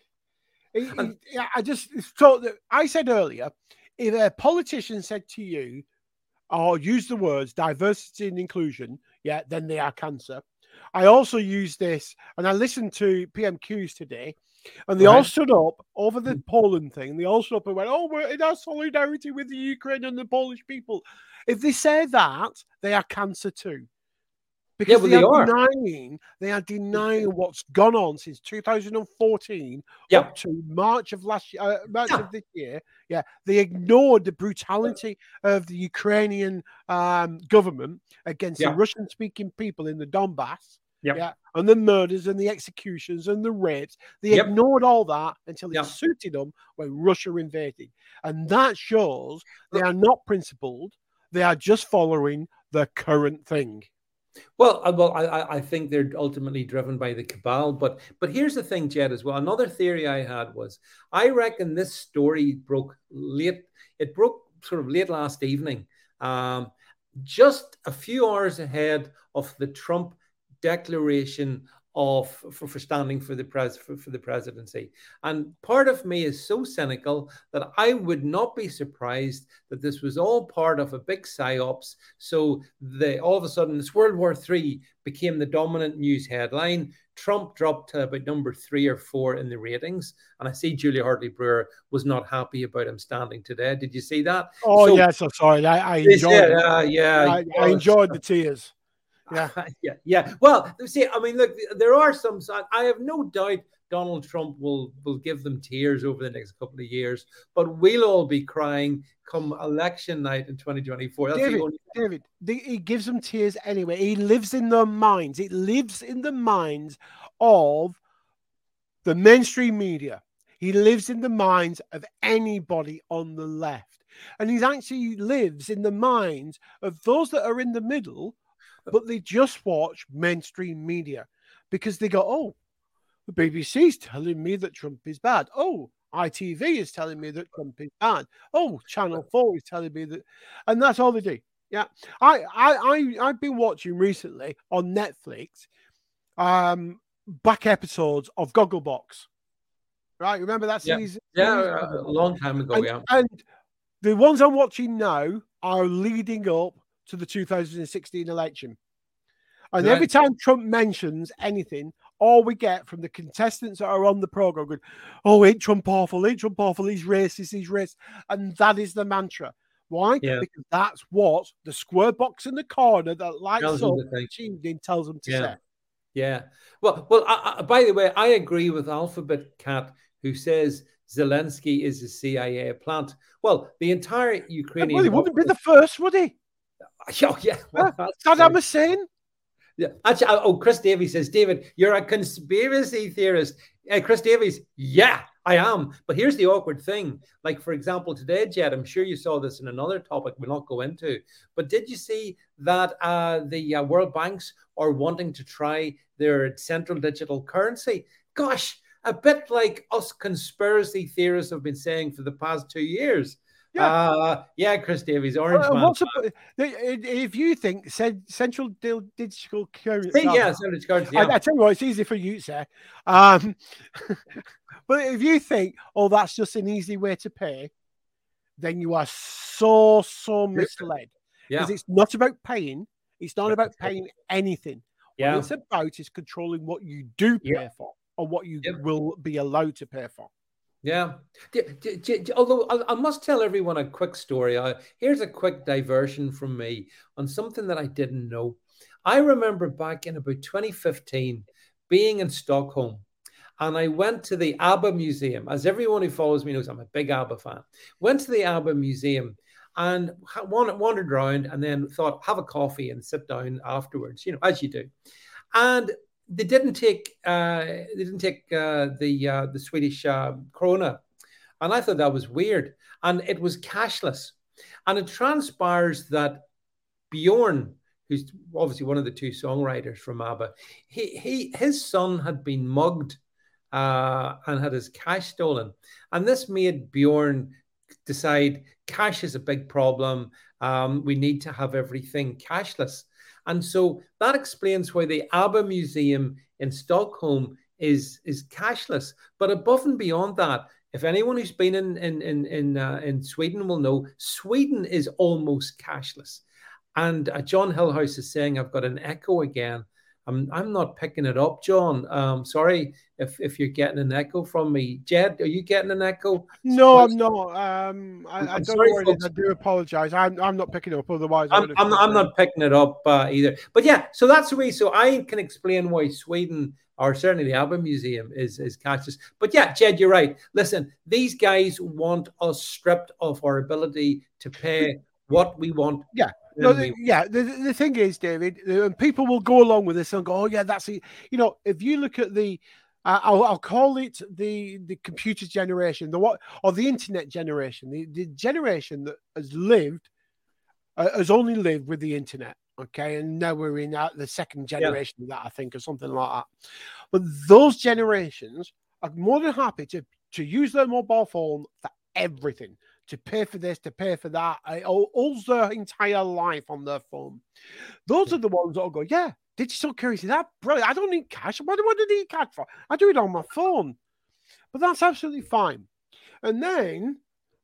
it, it, I just thought that I said earlier, if a politician said to you, or use the words diversity and inclusion, yeah, then they are cancer. I also use this, and I listened to P M Qs today, and they right. all stood up over the Poland thing. They all stood up and went, oh, we're in our solidarity with the Ukraine and the Polish people. If they say that, they are cancer too. Because yeah, well, they, they are, are denying, they are denying what's gone on since two thousand fourteen yeah. up to March of last year, uh, March yeah. of this year. Yeah, they ignored the brutality of the Ukrainian um, government against yeah. the Russian-speaking people in the Donbass. Yep. Yeah, and the murders and the executions and the rapes. They yep. ignored all that until it yep. suited them when Russia invaded, and that shows they are not principled. They are just following the current thing. Well, well, I, I think they're ultimately driven by the cabal. But but here's the thing, Jed, as well. Another theory I had was I reckon this story broke late. It broke sort of late last evening, um, just a few hours ahead of the Trump declaration of for, for standing for the pres for, for the presidency. And part of me is so cynical that I would not be surprised that this was all part of a big psyops. So they all of a sudden this World War Three became the dominant news headline. Trump dropped to about number three or four in the ratings. And I see Julia Hartley-Brewer was not happy about him standing today. Did you see that? Oh, so, yes, I'm sorry. I, I enjoyed it. it. Uh, yeah, I, I enjoyed the tears. Yeah, yeah, yeah. Well, see, I mean, look, there are some. I have no doubt Donald Trump will will give them tears over the next couple of years, but we'll all be crying come election night in twenty twenty-four. That's David, the only David, the, he gives them tears anyway. He lives in their minds. It lives in the minds of the mainstream media. He lives in the minds of anybody on the left. And he actually lives in the minds of those that are in the middle, but they just watch mainstream media because they go, oh, the B B C's telling me that Trump is bad. Oh, I T V is telling me that Trump is bad. Oh, Channel four is telling me that. And that's all they do. Yeah. I, I, I, I've been watching recently on Netflix um, back episodes of Gogglebox. Right? Remember that Yeah, series? yeah, a long time ago, and, yeah. And the ones I'm watching now are leading up to the two thousand sixteen election. And Right. every time Trump mentions anything, all we get from the contestants that are on the program going, oh, ain't Trump awful, ain't Trump awful, he's racist, he's racist. And that is the mantra. Why? Yeah. Because that's what the square box in the corner that lights Tells up them to think. evening tells them to Yeah. say. Yeah. Well, well. I, I, by the way, I agree with Alphabet Cat, who says Zelensky is a C I A plant. Well, the entire Ukrainian. Well, he wouldn't be the first, would he? Oh, yeah. Well, uh, Saddam Hussein. Yeah. Actually, oh, Chris Davies says, David, you're a conspiracy theorist. Uh, Chris Davies, yeah, I am. But here's the awkward thing. Like, for example, today, Jed, I'm sure you saw this in another topic we'll not go into. But did you see that uh, the uh, World Banks are wanting to try their central digital currency? Gosh, a bit like us conspiracy theorists have been saying for the past two years. Yeah, uh, yeah, Chris Davies, Orange uh, Man. What's a, if you think central digital currency, yeah, central currency. Yeah. I, I tell you what, it's easy for you to say. Um, but if you think, oh, that's just an easy way to pay, then you are so so misled. Because yeah. It's not about paying. It's not about paying anything. Yeah. What it's about is controlling what you do pay yeah. for or what you yep. will be allowed to pay for. Yeah. D- d- d- although I, I must tell everyone a quick story. I, here's a quick diversion from me on something that I didn't know. I remember back in about twenty fifteen being in Stockholm, and I went to the ABBA Museum. As everyone who follows me knows, I'm a big ABBA fan. Went to the ABBA Museum and wandered around and then thought, have a coffee and sit down afterwards, you know, as you do. And They didn't take uh, they didn't take uh, the uh, the Swedish uh, krona, and I thought that was weird. And it was cashless, and it transpires that Bjorn, who's obviously one of the two songwriters from ABBA, he he his son had been mugged uh, and had his cash stolen, and this made Bjorn decide cash is a big problem. Um, we need to have everything cashless. And so that explains why the ABBA Museum in Stockholm is, is cashless. But above and beyond that, if anyone who's been in in in in, uh, in Sweden will know, Sweden is almost cashless. And uh, John Hillhouse is saying, I've got an echo again. I'm I'm not picking it up, John. Um, sorry if, if you're getting an echo from me. Jed, are you getting an echo? No, I'm not. Um, I, I don't sorry, know where it is. I do apologize. I'm I'm not picking it up. Otherwise, I'm I'm not, I'm not picking it up uh, either. But yeah, so that's the way. So I can explain why Sweden, or certainly the ABBA Museum, is is cashless. But yeah, Jed, you're right. Listen, these guys want us stripped of our ability to pay what we want. Yeah. No, the, yeah. The, the thing is, David, uh, people will go along with this and go, "Oh, yeah, that's it." You know, if you look at the, uh, I'll, I'll call it the the computer generation, the what, or the internet generation, the, the generation that has lived, uh, has only lived with the internet. Okay, and now we're in uh, the second generation yeah. of that, I think, or something like that. But those generations are more than happy to to use their mobile phone for everything. To pay for this, to pay for that, all their entire life on their phone. Those are the ones that will go, yeah, digital currency, that brilliant. I don't need cash. What do I need cash for? I do it on my phone. But that's absolutely fine. And then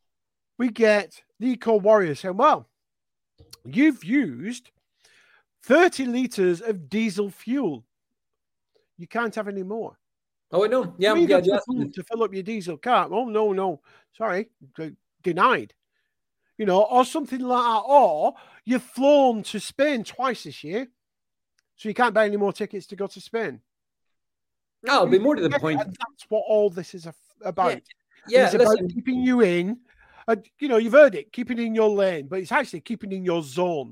we get the eco warriors saying, well, you've used thirty litres of diesel fuel. You can't have any more. Oh, I know. Yeah, you yeah, yeah. yeah. To fill up your diesel car. Oh, no, no. Sorry. Denied, you know, or something like that, or you've flown to Spain twice this year, so you can't buy any more tickets to go to Spain. No, it'll be more to the point. And that's what all this is about. Yeah, yeah it's listen. about keeping you in. Uh, you know, you've heard it, keeping in your lane, but it's actually keeping in your zone.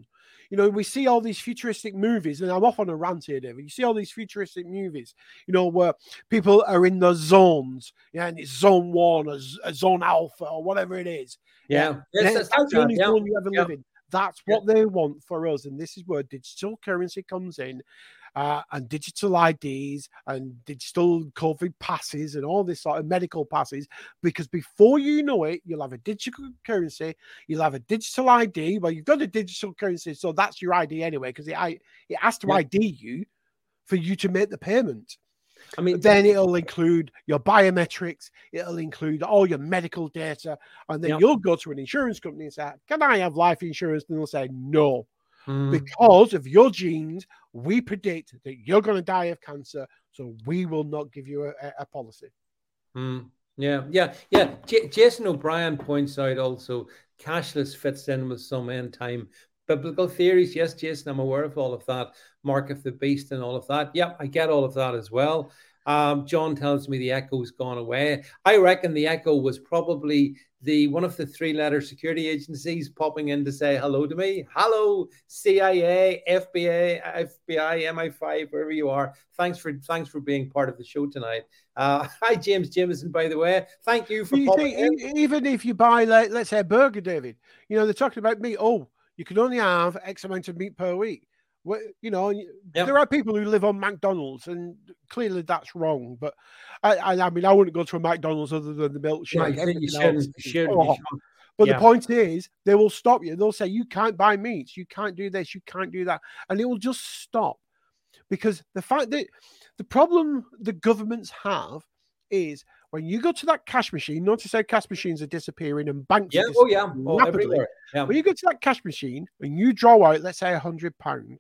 You know, we see all these futuristic movies, and I'm off on a rant here, David. You see all these futuristic movies, you know, where people are in the zones, yeah, and it's zone one or z- zone alpha or whatever it is. Yeah, yeah. yes, That's, that's, that's the only yeah. zone you ever yeah. live in. That's what yeah. they want for us, and this is where digital currency comes in. Uh, and digital I Ds and digital COVID passes and all this sort of medical passes, because before you know it, you'll have a digital currency, you'll have a digital I D. Well, you've got a digital currency, so that's your I D anyway, because it, it has to yeah. I D you for you to make the payment. I mean, then it'll include your biometrics, it'll include all your medical data, and then yeah. you'll go to an insurance company and say, "Can I have life insurance?" And they'll say, "No." Mm. Because of your genes, we predict that you're going to die of cancer, so we will not give you a, a policy. Mm. Yeah, yeah, yeah. J- Jason O'Brien points out also cashless fits in with some end time biblical theories. Yes, Jason, I'm aware of all of that. Mark of the beast and all of that. Yeah, I get all of that as well. Um, John tells me the echo's gone away. I reckon the echo was probably the one of the three-letter security agencies popping in to say hello to me. Hello, C I A, F B I, F B I, M I five, wherever you are. Thanks for thanks for being part of the show tonight. Uh, hi, James Jameson, by the way. Thank you for you popping think, in. Even if you buy, like, let's say, a burger, David, you know, they're talking about meat. Oh, you can only have X amount of meat per week. Well, you know, yep. there are people who live on McDonald's, and clearly that's wrong. But I, I, I mean, I wouldn't go to a McDonald's other than the milkshake. No, you shouldn't. You should. Oh. You should. But yeah. the point is, they will stop you. They'll say, you can't buy meats. You can't do this. You can't do that. And it will just stop. Because the fact that the problem the governments have is when you go to that cash machine, notice how cash machines are disappearing and banks yeah. are Oh, yeah. Oh, rapidly. Yeah. When you go to that cash machine and you draw out, let's say, a hundred pounds,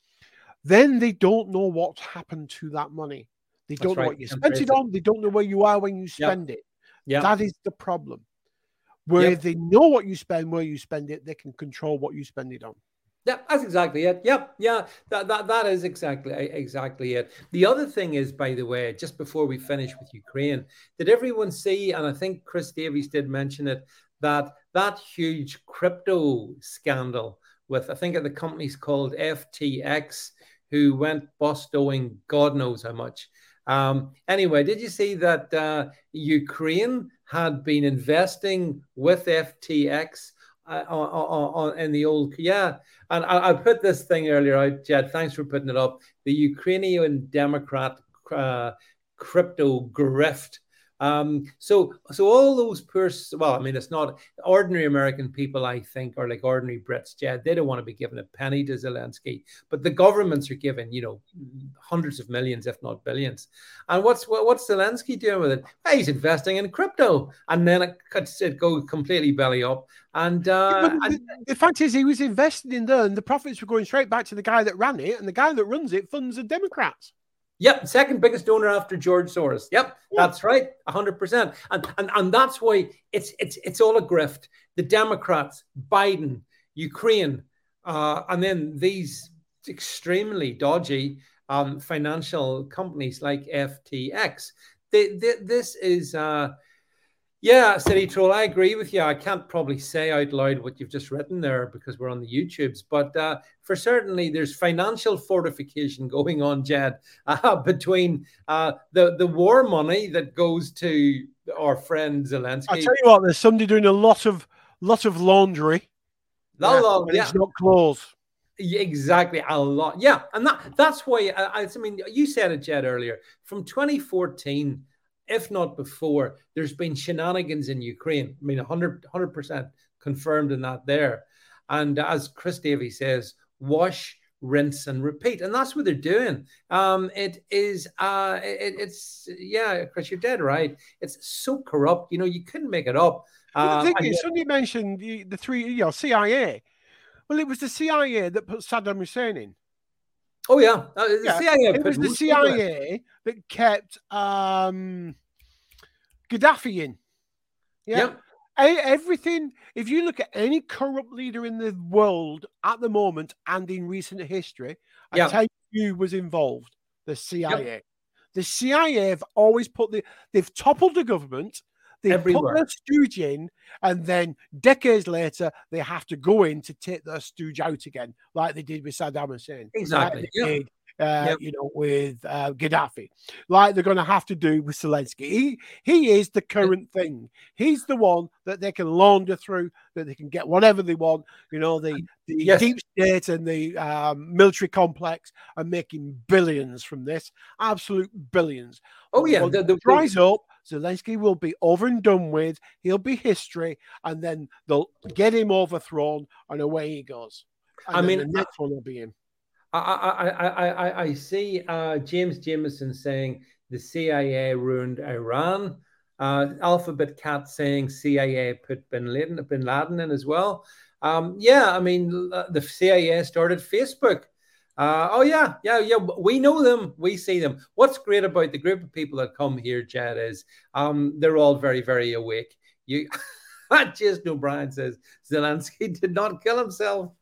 then they don't know what's happened to that money. They don't That's know right. what you spent it on. They don't know where you are when you spend yep. it. Yeah. That is the problem. Where yep. they know what you spend, where you spend it, they can control what you spend it on. Yeah, that's exactly it. Yep, yeah, that, that that is exactly exactly it. The other thing is, by the way, just before we finish with Ukraine, did everyone see, and I think Chris Davies did mention it, that that huge crypto scandal with, I think the company's called F T X, who went bust owing God knows how much. Um, anyway, did you see that uh, Ukraine had been investing with F T X uh, on, on, on, in the old, yeah, and I, I put this thing earlier out, Jed, thanks for putting it up, the Ukrainian Democrat uh, crypto grift. Um, so, so all those poor, well, I mean, it's not ordinary American people, I think, are like ordinary Brits, Jed. They don't want to be giving a penny to Zelensky, but the governments are giving, you know, hundreds of millions, if not billions. And what's what, what's Zelensky doing with it? Well, he's investing in crypto, and then it, it goes completely belly up. And, uh, yeah, and the, the fact is, he was invested in there, and the profits were going straight back to the guy that ran it, and the guy that runs it funds the Democrats. Yep, second biggest donor after George Soros. Yep, yeah. That's right, one hundred percent. And, and and that's why it's it's it's all a grift. The Democrats, Biden, Ukraine, uh, and then these extremely dodgy um, financial companies like F T X. They, they, this is... Uh, Yeah, City Troll, I agree with you. I can't probably say out loud what you've just written there because we're on the YouTubes, but uh, for certainly there's financial fortification going on, Jed, uh, between uh, the, the war money that goes to our friend Zelensky. I tell you what, there's somebody doing a lot of lot of laundry. La, yeah, la, yeah. It's not clothes. Exactly, a lot. Yeah, and that that's why, I, I mean, you said it, Jed, earlier. From twenty fourteen, if not before, there's been shenanigans in Ukraine. I mean, one hundred, one hundred percent confirmed in that there. And as Chris Davies says, wash, rinse, and repeat. And that's what they're doing. Um, it is, uh, it, it's, yeah, Chris, you're dead right. It's so corrupt. You know, you couldn't make it up. Uh, the thing is, somebody mentioned the, the three, you know, C I A. Well, it was the C I A that put Saddam Hussein in. Oh, yeah. Uh, the yeah. C I A it was the C I A that kept um, Gaddafi in. Yeah. Yep. Everything, if you look at any corrupt leader in the world at the moment and in recent history, I yep. tell you who was involved, the C I A. Yep. The C I A have always put the, they've toppled the government, They Everywhere. put their stooge in, and then decades later, they have to go in to take their stooge out again, like they did with Saddam Hussein. Exactly. Like Yeah. did, uh, Yep. you know, with uh, Gaddafi, like they're going to have to do with Zelensky. He he is the current yep. thing. He's the one that they can launder through, that they can get whatever they want. You know, the, the yes. deep state and the um, military complex are making billions from this, absolute billions. Oh, yeah. Once the, the, it dries up, Zelensky will be over and done with. He'll be history, and then they'll get him overthrown, and away he goes. And I mean, the next I, one will be him. I, I, I, I, I see uh, James Jameson saying the C I A ruined Iran. Uh, Alphabet Cat saying C I A put Bin Laden, Bin Laden in as well. Um, yeah, I mean, the C I A started Facebook. Uh, oh, yeah, yeah, yeah. We know them. We see them. What's great about the group of people that come here, Jed, is um, they're all very, very awake. You, Jason O'Brien says Zelensky did not kill himself.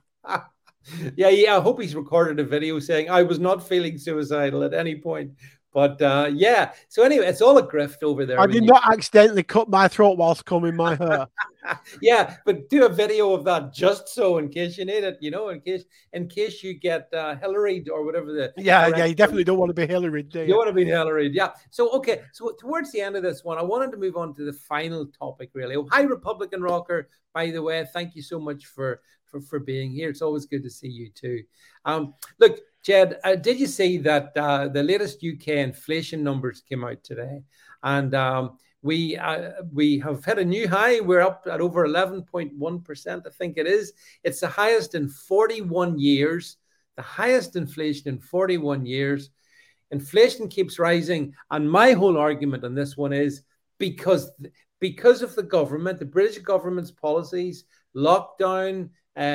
yeah, yeah. I hope he's recorded a video saying I was not feeling suicidal at any point. But uh, yeah, so anyway, it's all a grift over there. I did you... not accidentally cut my throat whilst combing my hair. yeah, but do a video of that just so in case you need it, you know, in case in case you get uh, Hillaried or whatever the yeah, yeah, you definitely don't want to be Hillaried, do you? You want to be Hillaried, yeah. So okay, so towards the end of this one, I wanted to move on to the final topic, really. Oh, hi, Republican Rocker. By the way, thank you so much for for for being here. It's always good to see you too. Um, look. Jed, uh, did you see that uh, the latest U K inflation numbers came out today? And um, we uh, we have hit a new high. We're up at over eleven point one percent, I think it is. It's the highest in forty-one years, the highest inflation in forty-one years. Inflation keeps rising. And my whole argument on this one is because, because of the government, the British government's policies, lockdown,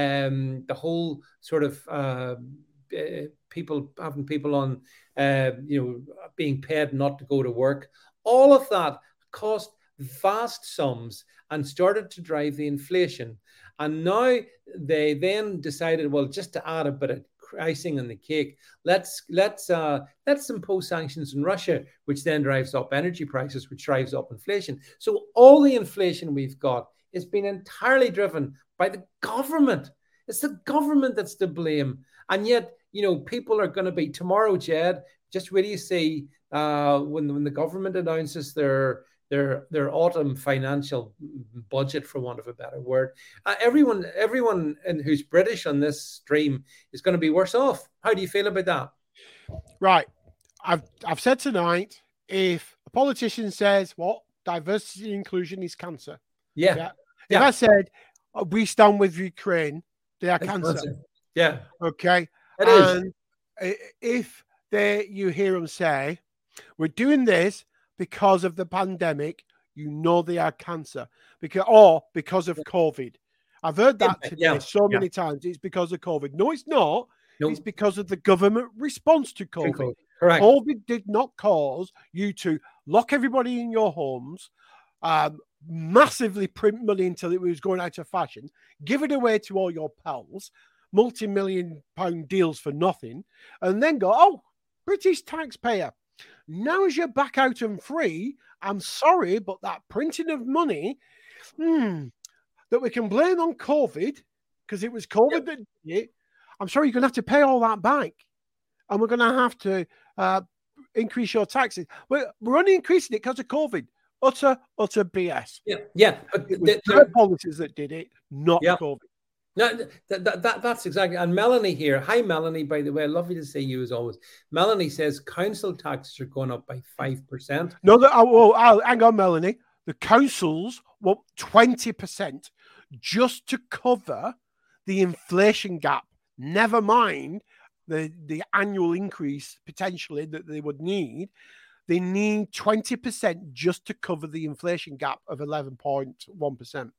um, the whole sort of... Uh, Uh, people having people on, uh, you know, being paid not to go to work. All of that cost vast sums and started to drive the inflation. And now they then decided, well, just to add a bit of icing on the cake, let's let's uh, let's impose sanctions on Russia, which then drives up energy prices, which drives up inflation. So all the inflation we've got is being entirely driven by the government. It's the government that's to blame. And yet, you know, people are going to be tomorrow, Jed, just wait till you see uh, when, when the government announces their their their autumn financial budget, for want of a better word. Uh, everyone everyone in, who's British on this stream is going to be worse off. How do you feel about that? Right. I've I've said tonight, if a politician says, what, diversity and inclusion is cancer. Yeah. yeah. yeah. If I said, we stand with Ukraine, they are cancer. cancer. Yeah. Okay. It and is. If they, you hear them say, we're doing this because of the pandemic, you know they are cancer. Because or because of COVID. I've heard that today yeah. so many yeah. times. It's because of COVID. No, it's not. Nope. It's because of the government response to COVID. COVID. Correct. COVID did not cause you to lock everybody in your homes, um, massively print money until it was going out of fashion, give it away to all your pals, multi-million pound deals for nothing, and then go, oh, British taxpayer, now as you're back out and free, I'm sorry, but that printing of money, hmm, that we can blame on COVID, because it was COVID yep. that did it, I'm sorry, you're going to have to pay all that back. And we're going to have to uh, increase your taxes. We're, we're only increasing it because of COVID. Utter, utter B S. Yeah, yeah. But it was the, the policies that did it, not yeah. COVID. No, that, that, that, that's exactly. And Melanie here. Hi, Melanie, by the way. Lovely to see you as always. Melanie says council taxes are going up by five percent. No, the, oh, oh, hang on, Melanie. The councils want twenty percent just to cover the inflation gap. Never mind the, the annual increase potentially that they would need. They need twenty percent just to cover the inflation gap of eleven point one percent.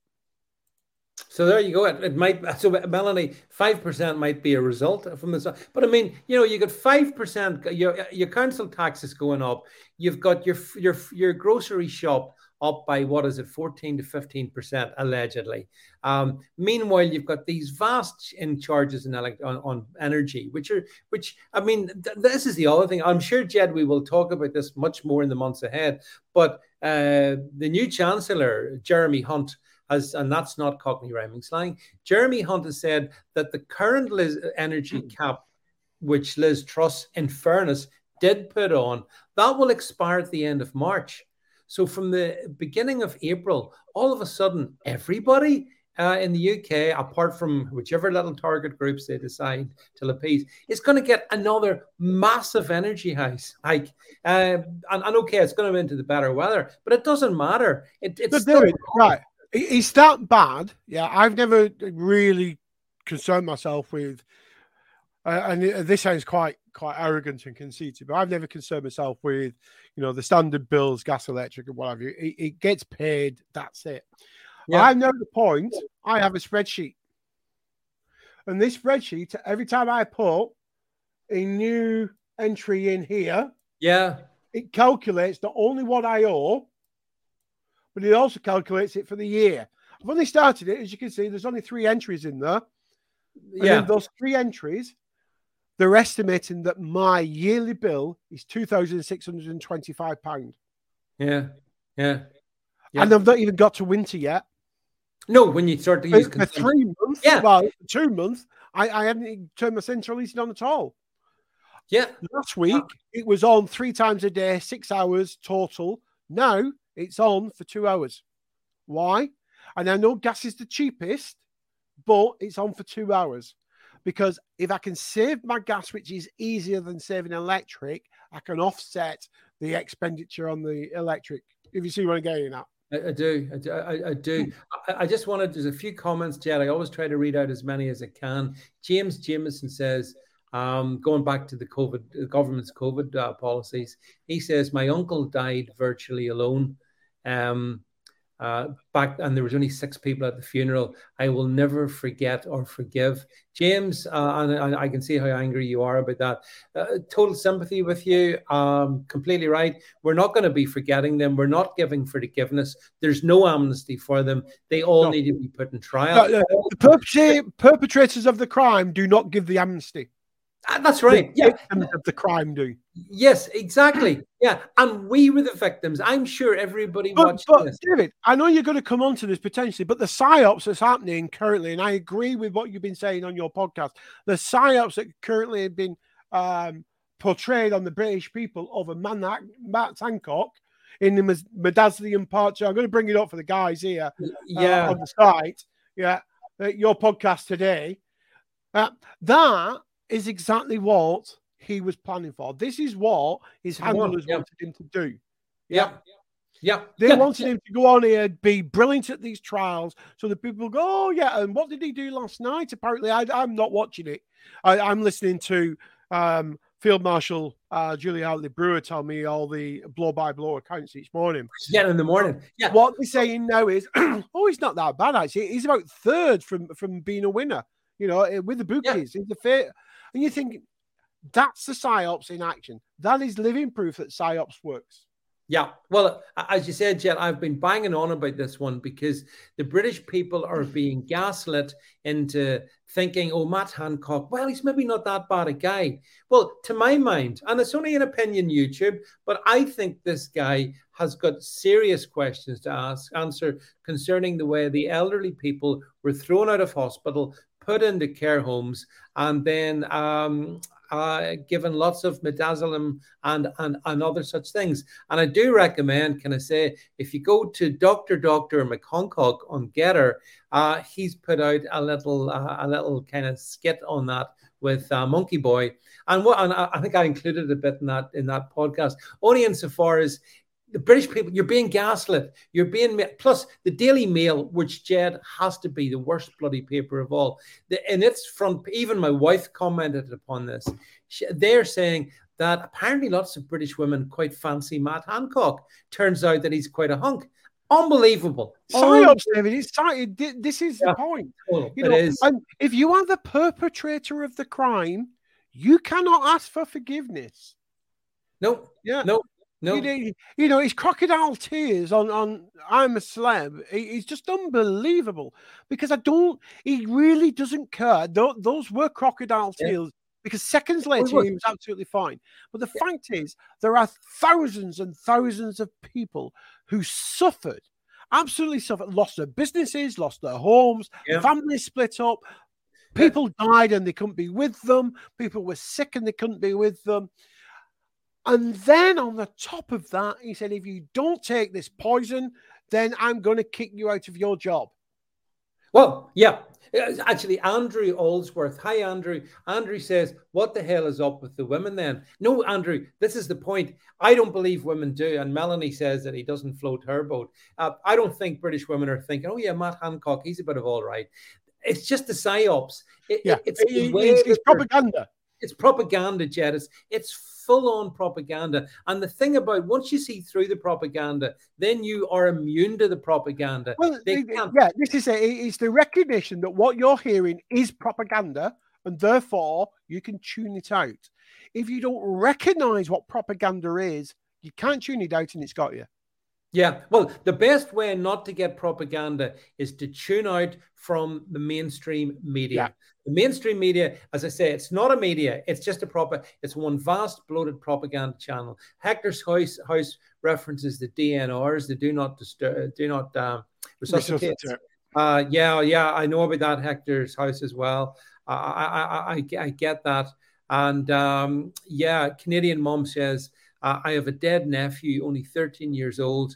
So there you go. It, it might, so Melanie, five percent might be a result from this. But I mean, you know, you got five percent, your, your council tax is going up. You've got your, your, your grocery shop up by, what is it, fourteen to fifteen percent, allegedly. Um, meanwhile, you've got these vast in charges in on, on energy, which are, which, I mean, th- this is the other thing. I'm sure, Jed, we will talk about this much more in the months ahead, but uh, the new Chancellor, Jeremy Hunt, has, and that's not Cockney rhyming slang, Jeremy Hunt has said that the current Liz, energy cap, which Liz Truss, in fairness, did put on, that will expire at the end of March. So from the beginning of April, all of a sudden, everybody uh, in the U K, apart from whichever little target groups they decide to appease, is going to get another massive energy hike. Uh, and, and okay, it's going to be into the better weather, but it doesn't matter. It, it's still David, right. It's that bad. Yeah, I've never really concerned myself with, uh, and this sounds quite quite arrogant and conceited, but I've never concerned myself with, you know, the standard bills, gas, electric, and whatever. It, it gets paid. That's it. Yeah. I know the point. I have a spreadsheet, and this spreadsheet, every time I put a new entry in here, yeah, it calculates not only what I owe, but it also calculates it for the year. I've only started it, as you can see. There's only three entries in there. And yeah, in those three entries, they're estimating that my yearly bill is two thousand six hundred and twenty-five pounds. Yeah, yeah, yeah. And I've not even got to winter yet. No, when you start to use for three months, yeah, well, two months, I, I haven't turned my central heating on at all. Yeah, last week it was on three times a day, six hours total. Now it's on for two hours. Why? And I know gas is the cheapest, but it's on for two hours. Because if I can save my gas, which is easier than saving electric, I can offset the expenditure on the electric. If you see what I'm getting at. I, I do. I do. I, I, do. I, I just wanted, there's a few comments, Jed. I always try to read out as many as I can. James Jameson says, um, going back to the COVID, the government's COVID uh, policies, he says, my uncle died virtually alone. Um, Uh, back, and there was only six people at the funeral. I will never forget or forgive. James, uh, and, and I can see how angry you are about that. Uh, total sympathy with you. Um, completely right. We're not going to be forgetting them. We're not giving forgiveness. There's no amnesty for them. They all no. need to be put in trial. No, no. The perpetrators, perpetrators of the crime do not give the amnesty. Uh, that's right. The yeah. victims of the crime do. Yes, exactly. Yeah, and we were the victims. I'm sure everybody but, watched but, this. David, I know you're going to come on to this potentially, but the psyops that's happening currently, and I agree with what you've been saying on your podcast, the psyops that currently have been um, portrayed on the British people over Matt Hancock in the Medazlian part two. I'm going to bring it up for the guys here yeah. uh, on the site. Yeah, uh, your podcast today. Uh, that is exactly what he was planning for. This is what his handlers yeah. wanted him to do. Yeah. Yeah. They yeah. wanted him to go on here, be brilliant at these trials, so that people go, oh, yeah, and what did he do last night? Apparently, I, I'm not watching it. I, I'm listening to um, Field Marshal uh, Julia Hartley Brewer tell me all the blow-by-blow accounts each morning. Yeah, in the morning. Yeah. What they're saying now is, oh, he's not that bad, actually. He's about third from, from being a winner, you know, with the bookies. Yeah. He's a fair... And you think, that's the PSYOPs in action. That is living proof that PSYOPs works. Yeah. Well, as you said, Jet, I've been banging on about this one because the British people are being gaslit into thinking, oh, Matt Hancock, well, he's maybe not that bad a guy. Well, to my mind, and it's only an opinion, YouTube, but I think this guy has got serious questions to ask, answer concerning the way the elderly people were thrown out of hospital, put into care homes, and then um, uh, given lots of midazolam and, and, and other such things. And I do recommend, can I say, if you go to Doctor Doctor McHancock on Getter, uh, he's put out a little uh, a little kind of skit on that with uh, Monkey Boy. And what and I think I included a bit in that in that podcast, only insofar as the British people, you're being gaslit. You're being, plus the Daily Mail, which, Jed, has to be the worst bloody paper of all. The, and its front, even my wife commented upon this. She, they're saying that apparently lots of British women quite fancy Matt Hancock. Turns out that he's quite a hunk. Unbelievable. PSYOPs, David. It's, this is yeah. the point. Oh, you know, it is. And if you are the perpetrator of the crime, you cannot ask for forgiveness. No. Yeah. No. No. You know, you know, his crocodile tears on, on I'm a Celeb. He's just unbelievable because I don't, he really doesn't care. Those, those were crocodile Yeah. tears because seconds later he was absolutely fine. But the yeah. fact is, there are thousands and thousands of people who suffered, absolutely suffered, lost their businesses, lost their homes, yeah. families split up, people yeah. died and they couldn't be with them, people were sick and they couldn't be with them. And then on the top of that, he said, if you don't take this poison, then I'm going to kick you out of your job. Well, yeah. Actually, Andrew Allsworth. Hi, Andrew. Andrew says, what the hell is up with the women then? No, Andrew, this is the point. I don't believe women do. And Melanie says that he doesn't float her boat. Uh, I don't think British women are thinking, oh, yeah, Matt Hancock, he's a bit of all right. It's just the psyops. It, yeah, it's, it, it's, it's propaganda. It's propaganda, Jed. It's, it's full-on propaganda. And the thing about, once you see through the propaganda, then you are immune to the propaganda. Well, they yeah, this is it. It's the recognition that what you're hearing is propaganda, and therefore you can tune it out. If you don't recognize what propaganda is, you can't tune it out and it's got you. Yeah, well, the best way not to get propaganda is to tune out from the mainstream media. Yeah. The mainstream media, as I say, it's not a media. It's just a proper, it's one vast bloated propaganda channel. Hector's house, house references the D N Rs, the do not disturb, do not um, resuscitate. Uh, yeah, yeah, I know about that Hector's house as well. Uh, I, I, I, I get that. And um, yeah, Canadian mom says, uh, I have a dead nephew, only thirteen years old.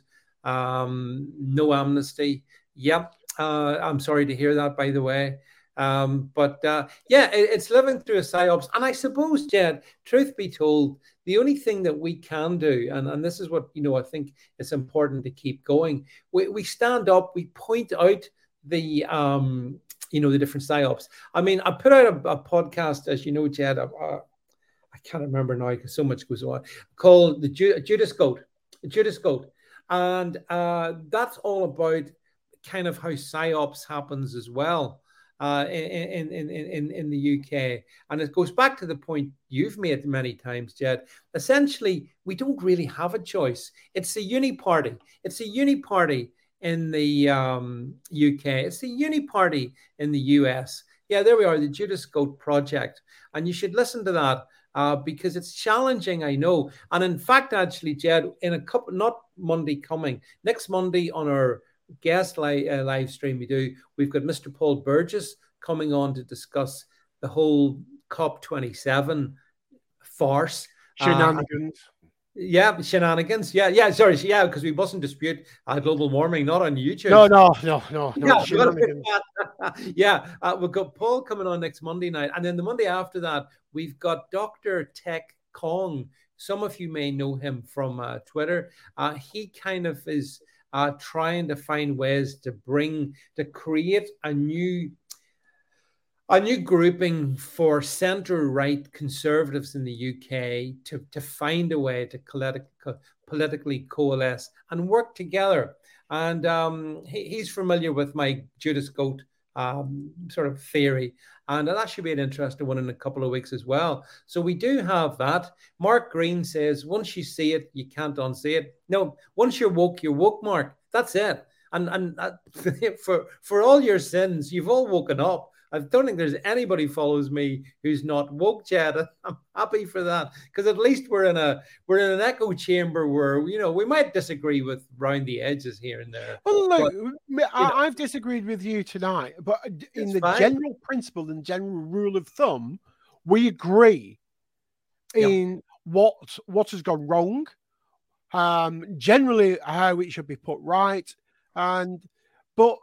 Um, no amnesty. Yep. Uh, I'm sorry to hear that, by the way. Um, but uh, yeah, it, it's living through a psyops. And I suppose, Jed, truth be told, the only thing that we can do, and, and this is what, you know, I think it's important to keep going. We, we stand up, we point out the, um, you know, the different psyops. I mean, I put out a, a podcast, as you know, Jed, uh, I can't remember now because so much goes on, called the Ju- Judas Goat, Judas Goat. And uh, that's all about kind of how psyops happens as well uh, in, in, in, in the U K. And it goes back to the point you've made many times, Jed. Essentially, we don't really have a choice. It's the uni party. It's a uni party in the um, U K. It's the uni party in the U S. Yeah, there we are, the Judas Goat Project. And you should listen to that. Uh, because it's challenging, I know. And in fact, actually, Jed, in a couple, not Monday coming, next Monday on our guest li- uh, live stream we do, we've got Mister Paul Burgess coming on to discuss the whole COP twenty-seven farce. Shenanigans. Uh, yeah, shenanigans. Yeah, yeah, sorry. Yeah, because we mustn't dispute uh, global warming, not on YouTube. No, no, no, no. no yeah, shenanigans. yeah uh, we've got Paul coming on next Monday night. And then the Monday after that, we've got Doctor Tech Kong. Some of you may know him from uh, Twitter. Uh, he kind of is uh, trying to find ways to bring, to create a new A new grouping for centre-right conservatives in the U K to, to find a way to politi- politically coalesce and work together. And um, he, he's familiar with my Judas Goat um, sort of theory. And that should be an interesting one in a couple of weeks as well. So we do have that. Mark Green says, once you see it, you can't unsee it. No, once you're woke, you're woke, Mark. That's it. And, and uh, for, for all your sins, you've all woken up. I don't think there's anybody follows me who's not woke, Jed. I'm happy for that because at least we're in a we're in an echo chamber where you know we might disagree with round the edges here and there. Well, look, but, I, you know, I've disagreed with you tonight, but in the fine. general principle and general rule of thumb, we agree in yep. what what has gone wrong, um, generally how it should be put right, and but.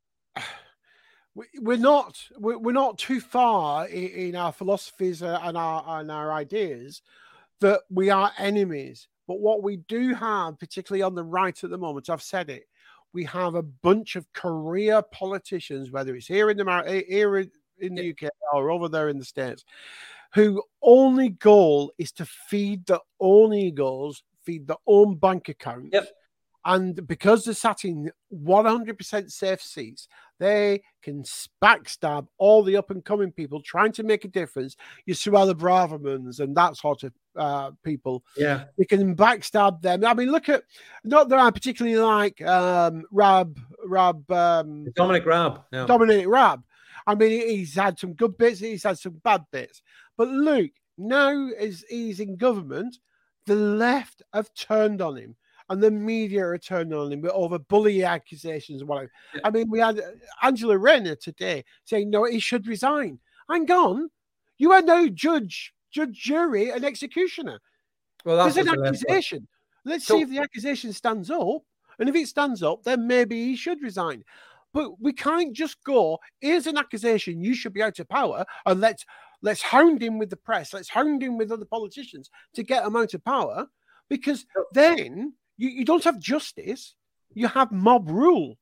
We're not we're not too far in our philosophies and our and our ideas that we are enemies. But what we do have, particularly on the right at the moment, I've said it, we have a bunch of career politicians, whether it's here in the here in the U K or over there in the States, whose only goal is to feed their own egos, feed their own bank accounts. Yep. And because they're sat in one hundred percent safe seats, they can backstab all the up-and-coming people trying to make a difference. Your Suella Bravermans and that sort of uh, people. Yeah. They can backstab them. I mean, look at, not that I particularly like um, Rab, Rab... Um, Dominic Raab. Yeah. Dominic Raab. I mean, he's had some good bits, he's had some bad bits. But Luke, now as he's in government, the left have turned on him. And the media are turning on him over bully accusations and whatever. Yeah. I mean, we had Angela Rayner today saying, no, he should resign. Hang on. You are now judge, judge, jury, and executioner. Well, that's There's an accusation. Let's so, see if the accusation stands up. And if it stands up, then maybe he should resign. But we can't just go, here's an accusation, you should be out of power, and let's, let's hound him with the press. Let's hound him with other politicians to get him out of power. Because then... You, you don't have justice. You have mob rule.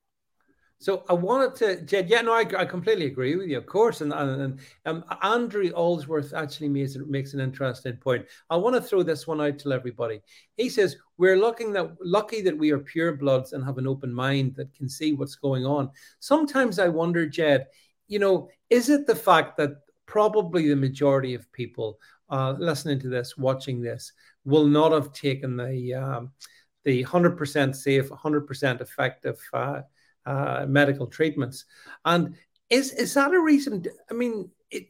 So I wanted to, Jed, yeah, no, I, I completely agree with you, of course. And, and, and um, Andrew Allsworth actually makes, makes an interesting point. I want to throw this one out to everybody. He says, we're looking that, lucky that we are pure bloods and have an open mind that can see what's going on. Sometimes I wonder, Jed, you know, is it the fact that probably the majority of people uh, listening to this, watching this, will not have taken the... Um, the one hundred percent safe, one hundred percent effective uh, uh, medical treatments. And is is that a reason? I mean, it,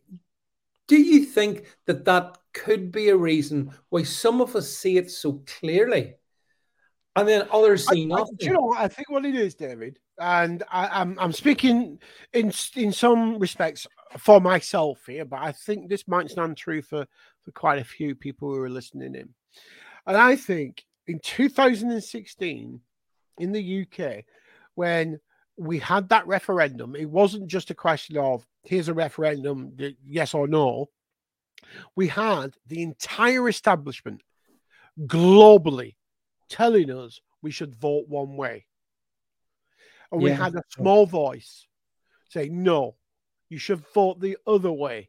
do you think that that could be a reason why some of us see it so clearly and then others see I, nothing? I, you know what? I think what it is, David, and I, I'm, I'm speaking in, in some respects for myself here, but I think this might stand true for, for quite a few people who are listening in. And I think in two thousand sixteen, in the U K, when we had that referendum, it wasn't just a question of, here's a referendum, yes or no. We had the entire establishment globally telling us we should vote one way. And yeah. we had a small voice saying, no, you should vote the other way.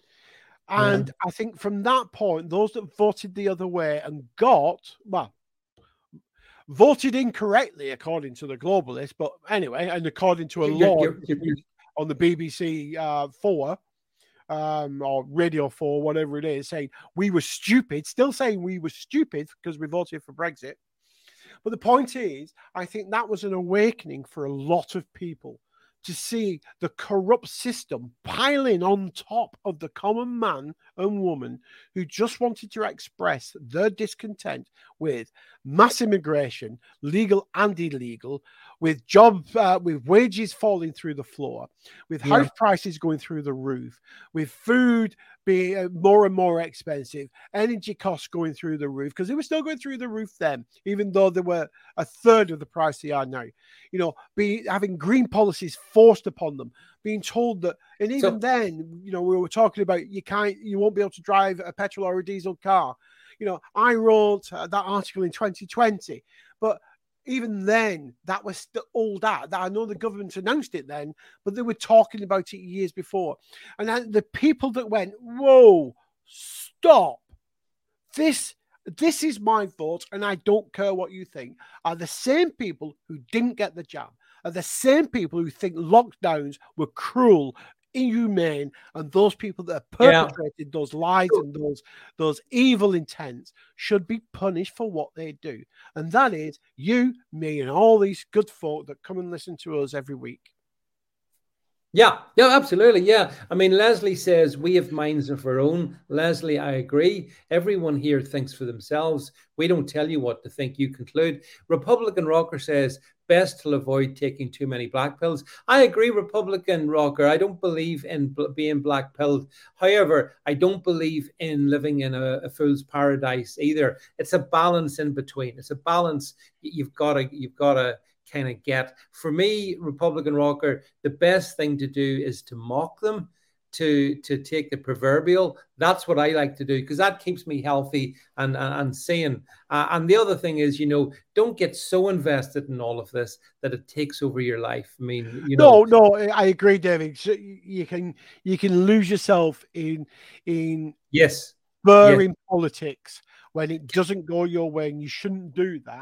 And yeah. I think from that point, those that voted the other way and got, well, voted incorrectly according to the globalists, but anyway, and according to a you're, law you're, you're, on the B B C uh, four um, or Radio four, whatever it is, saying we were stupid, still saying we were stupid because we voted for Brexit. But the point is, I think that was an awakening for a lot of people to see the corrupt system piling on top of the common man and woman who just wanted to express their discontent with mass immigration, legal and illegal, with job, uh, with wages falling through the floor, with yeah. house prices going through the roof, with food being more and more expensive, energy costs going through the roof, because they were still going through the roof then, even though they were a third of the price they are now. You know, be having green policies forced upon them, being told that, and even so, then, you know, we were talking about you can't, you won't be able to drive a petrol or a diesel car. You know, I wrote uh, that article in twenty twenty, but even then, that was still all that. that. I know the government announced it then, but they were talking about it years before. And then the people that went, whoa, stop. This, this is my thoughts, and I don't care what you think, are the same people who didn't get the jab, are the same people who think lockdowns were cruel, inhumane, and those people that perpetrated yeah. those lies and those those evil intents should be punished for what they do. And that is you, me, and all these good folk that come and listen to us every week. Yeah, yeah, absolutely. Yeah. I mean, Leslie says we have minds of our own. Leslie, I agree. Everyone here thinks for themselves. We don't tell you what to think. You conclude. Republican Rocker says best to avoid taking too many black pills. I agree, Republican Rocker. I don't believe in bl- being black pilled. However, I don't believe in living in a, a fool's paradise either. It's a balance in between. It's a balance you've got to, you've got to, kind of get. For me, Republican Rocker, the best thing to do is to mock them, to to take the proverbial. That's what I like to do, because that keeps me healthy and and, and sane. Uh, and the other thing is, you know, don't get so invested in all of this that it takes over your life. I mean, you know. No, no, I agree, David. So you can you can lose yourself in in yes, boring yes. politics when it doesn't go your way, and you shouldn't do that.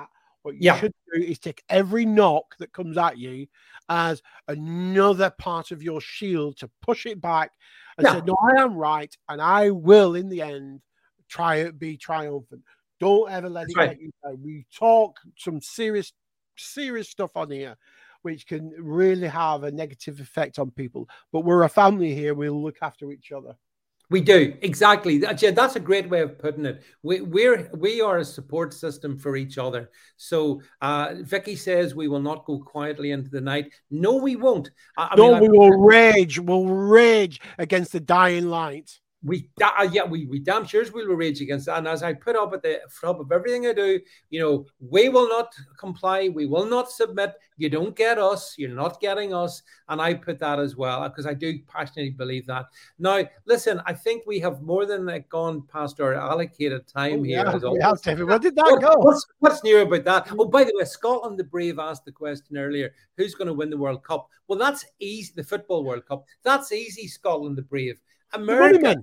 What you Yeah. should do is take every knock that comes at you as another part of your shield to push it back and Yeah. say, no, I am right, and I will, in the end, try to be triumphant. Don't ever let That's it right. get you down. We talk some serious, serious stuff on here, which can really have a negative effect on people. But we're a family here. We'll look after each other. We do, exactly. That's a great way of putting it. We, we're we are a support system for each other. So uh, Vicky says we will not go quietly into the night. No, we won't. I, I no, mean, we I, will rage. We'll rage against the dying light. We uh, yeah, we we damn sure will rage against that. And as I put up at the top of everything I do, you know, we will not comply. We will not submit. You don't get us. You're not getting us. And I put that as well because I do passionately believe that. Now, listen, I think we have more than like, gone past our allocated time oh, here. Yeah, as we have, David. Where did that what, go? What's, what's new about that? Oh, by the way, Scotland the Brave asked the question earlier: who's going to win the World Cup? Well, that's easy. The Football World Cup. That's easy. Scotland the Brave. America.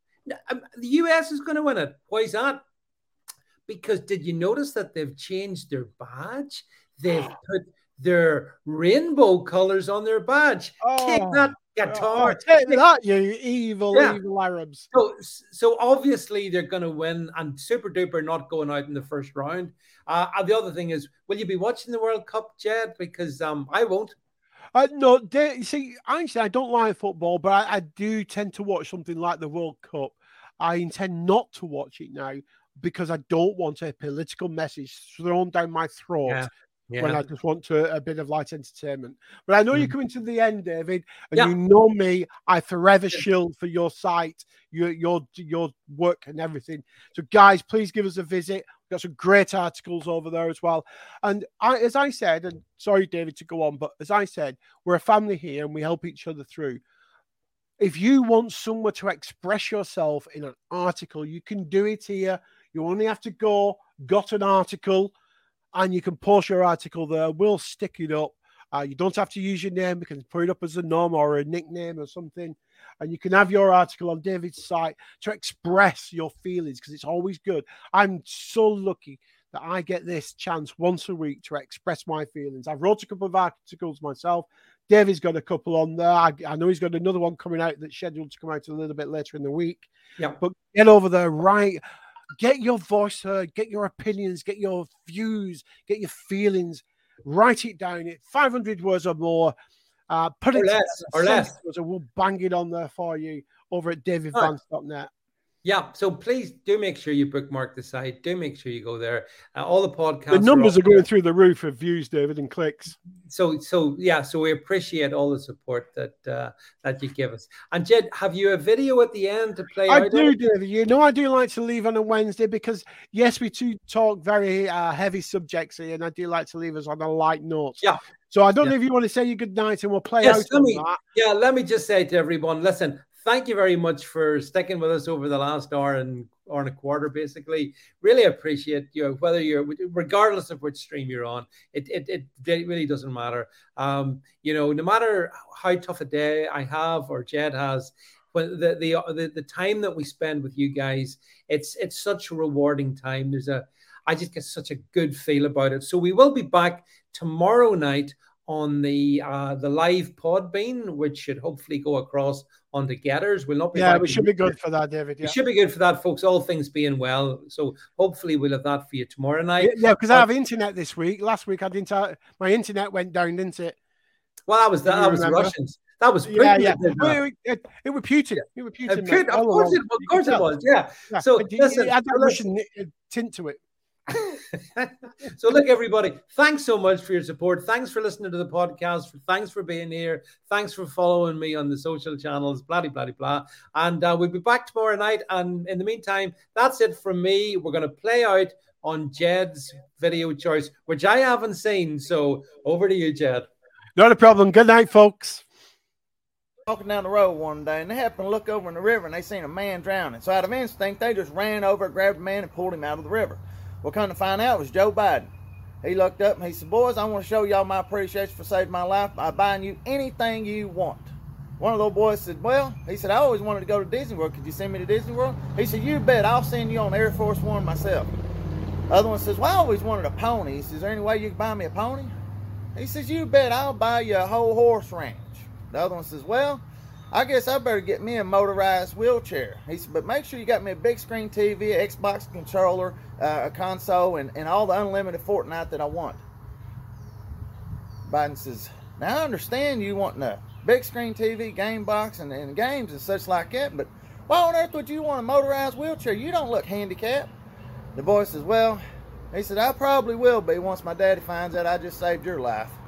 The U S is going to win it. Why is that? Because did you notice that they've changed their badge? They've put their rainbow colors on their badge. Oh, take that, Qatar. Oh, take that, you evil, yeah. evil Arabs. So, so obviously they're going to win, and super duper not going out in the first round. Uh, and the other thing is, will you be watching the World Cup, Jed? Because um, I won't. Uh, no, they, see, actually, I don't like football, but I, I do tend to watch something like the World Cup. I intend not to watch it now because I don't want a political message thrown down my throat yeah, yeah. when I just want to a bit of light entertainment. But I know mm. you're coming to the end, David, and yeah. you know me. I forever shield for your site, your your your work, and everything. So, guys, please give us a visit. We've got some great articles over there as well. And I, as I said, and sorry, David, to go on, but as I said, we're a family here and we help each other through. If you want somewhere to express yourself in an article, you can do it here. You only have to go, got an article, and you can post your article there. We'll stick it up. Uh, you don't have to use your name. You can put it up as a nom or a nickname or something. And you can have your article on David's site to express your feelings because it's always good. I'm so lucky that I get this chance once a week to express my feelings. I've wrote a couple of articles myself. David's got a couple on there. I, I know he's got another one coming out that's scheduled to come out a little bit later in the week. Yeah. But get over there, right? Get your voice heard. Get your opinions. Get your views. Get your feelings. Write it down. It five hundred words or more. Uh, put or it less. Or less. And we'll bang it on there for you over at david vance dot net. Yeah, so please do make sure you bookmark the site. Do make sure you go there. Uh, all the podcasts. The numbers are, are going there. through the roof of views, David, and clicks. So, so yeah, so we appreciate all the support that uh, that you give us. And Jed, have you a video at the end to play? I out do, on? David. You know, I do like to leave on a Wednesday because, yes, we do talk very uh, heavy subjects here, and I do like to leave us on a light note. Yeah. So I don't yeah. know if you want to say your good night, and we'll play yes, out let on me, that. Yeah, let me just say to everyone, listen. Thank you very much for sticking with us over the last hour and hour and a quarter, basically. Really appreciate you, whether you're, regardless of which stream you're on, it it, it really doesn't matter. Um, you know, no matter how tough a day I have or Jed has, when the, the the the time that we spend with you guys, it's it's such a rewarding time. There's a, I just get such a good feel about it. So we will be back tomorrow night on the uh, the live Podbean, which should hopefully go across on the Getters. We'll not be yeah, we should be good for that, David. Yeah. We should be good for that, folks. All things being well, so hopefully we'll have that for you tomorrow night. Yeah, because uh, I have internet this week. Last week I didn't. Have, my internet went down, didn't it? Well, that was that. That was the Russians. That was yeah, yeah. Well, it, it, it was Putin. It was Putin. Uh, Putin of course, it, of course it was. Yeah. yeah. So it, listen, it had that Russian tint to it. So look, everybody, thanks so much for your support. Thanks for listening to the podcast. Thanks for being here. Thanks for following me on the social channels, blah, blah, blah, blah. And uh, we'll be back tomorrow night. And in the meantime, that's it from me. We're going to play out on Jed's video choice, which I haven't seen. So over to you, Jed. Not a problem. Good night, folks. Walking down the road one day, and they happened to look over in the river, and they seen a man drowning. So out of instinct, they just ran over, grabbed the man, and pulled him out of the river. Well, come to find out, it was Joe Biden. He looked up and he said, boys, I want to show y'all my appreciation for saving my life by buying you anything you want. One of those boys said, well, he said, I always wanted to go to Disney World. Could you send me to Disney World? He said, you bet. I'll send you on Air Force One myself. The other one says, well, I always wanted a pony. He says, is there any way you can buy me a pony? He says, you bet, I'll buy you a whole horse ranch. The other one says, well, I guess I better get me a motorized wheelchair. He said, but make sure you got me a big screen T V, an Xbox controller, uh, a console, and, and all the unlimited Fortnite that I want. Biden says, now I understand you wanting a big screen T V, game box, and, and games and such like that, but why on earth would you want a motorized wheelchair? You don't look handicapped. The boy says, well, he said, I probably will be once my daddy finds out I just saved your life.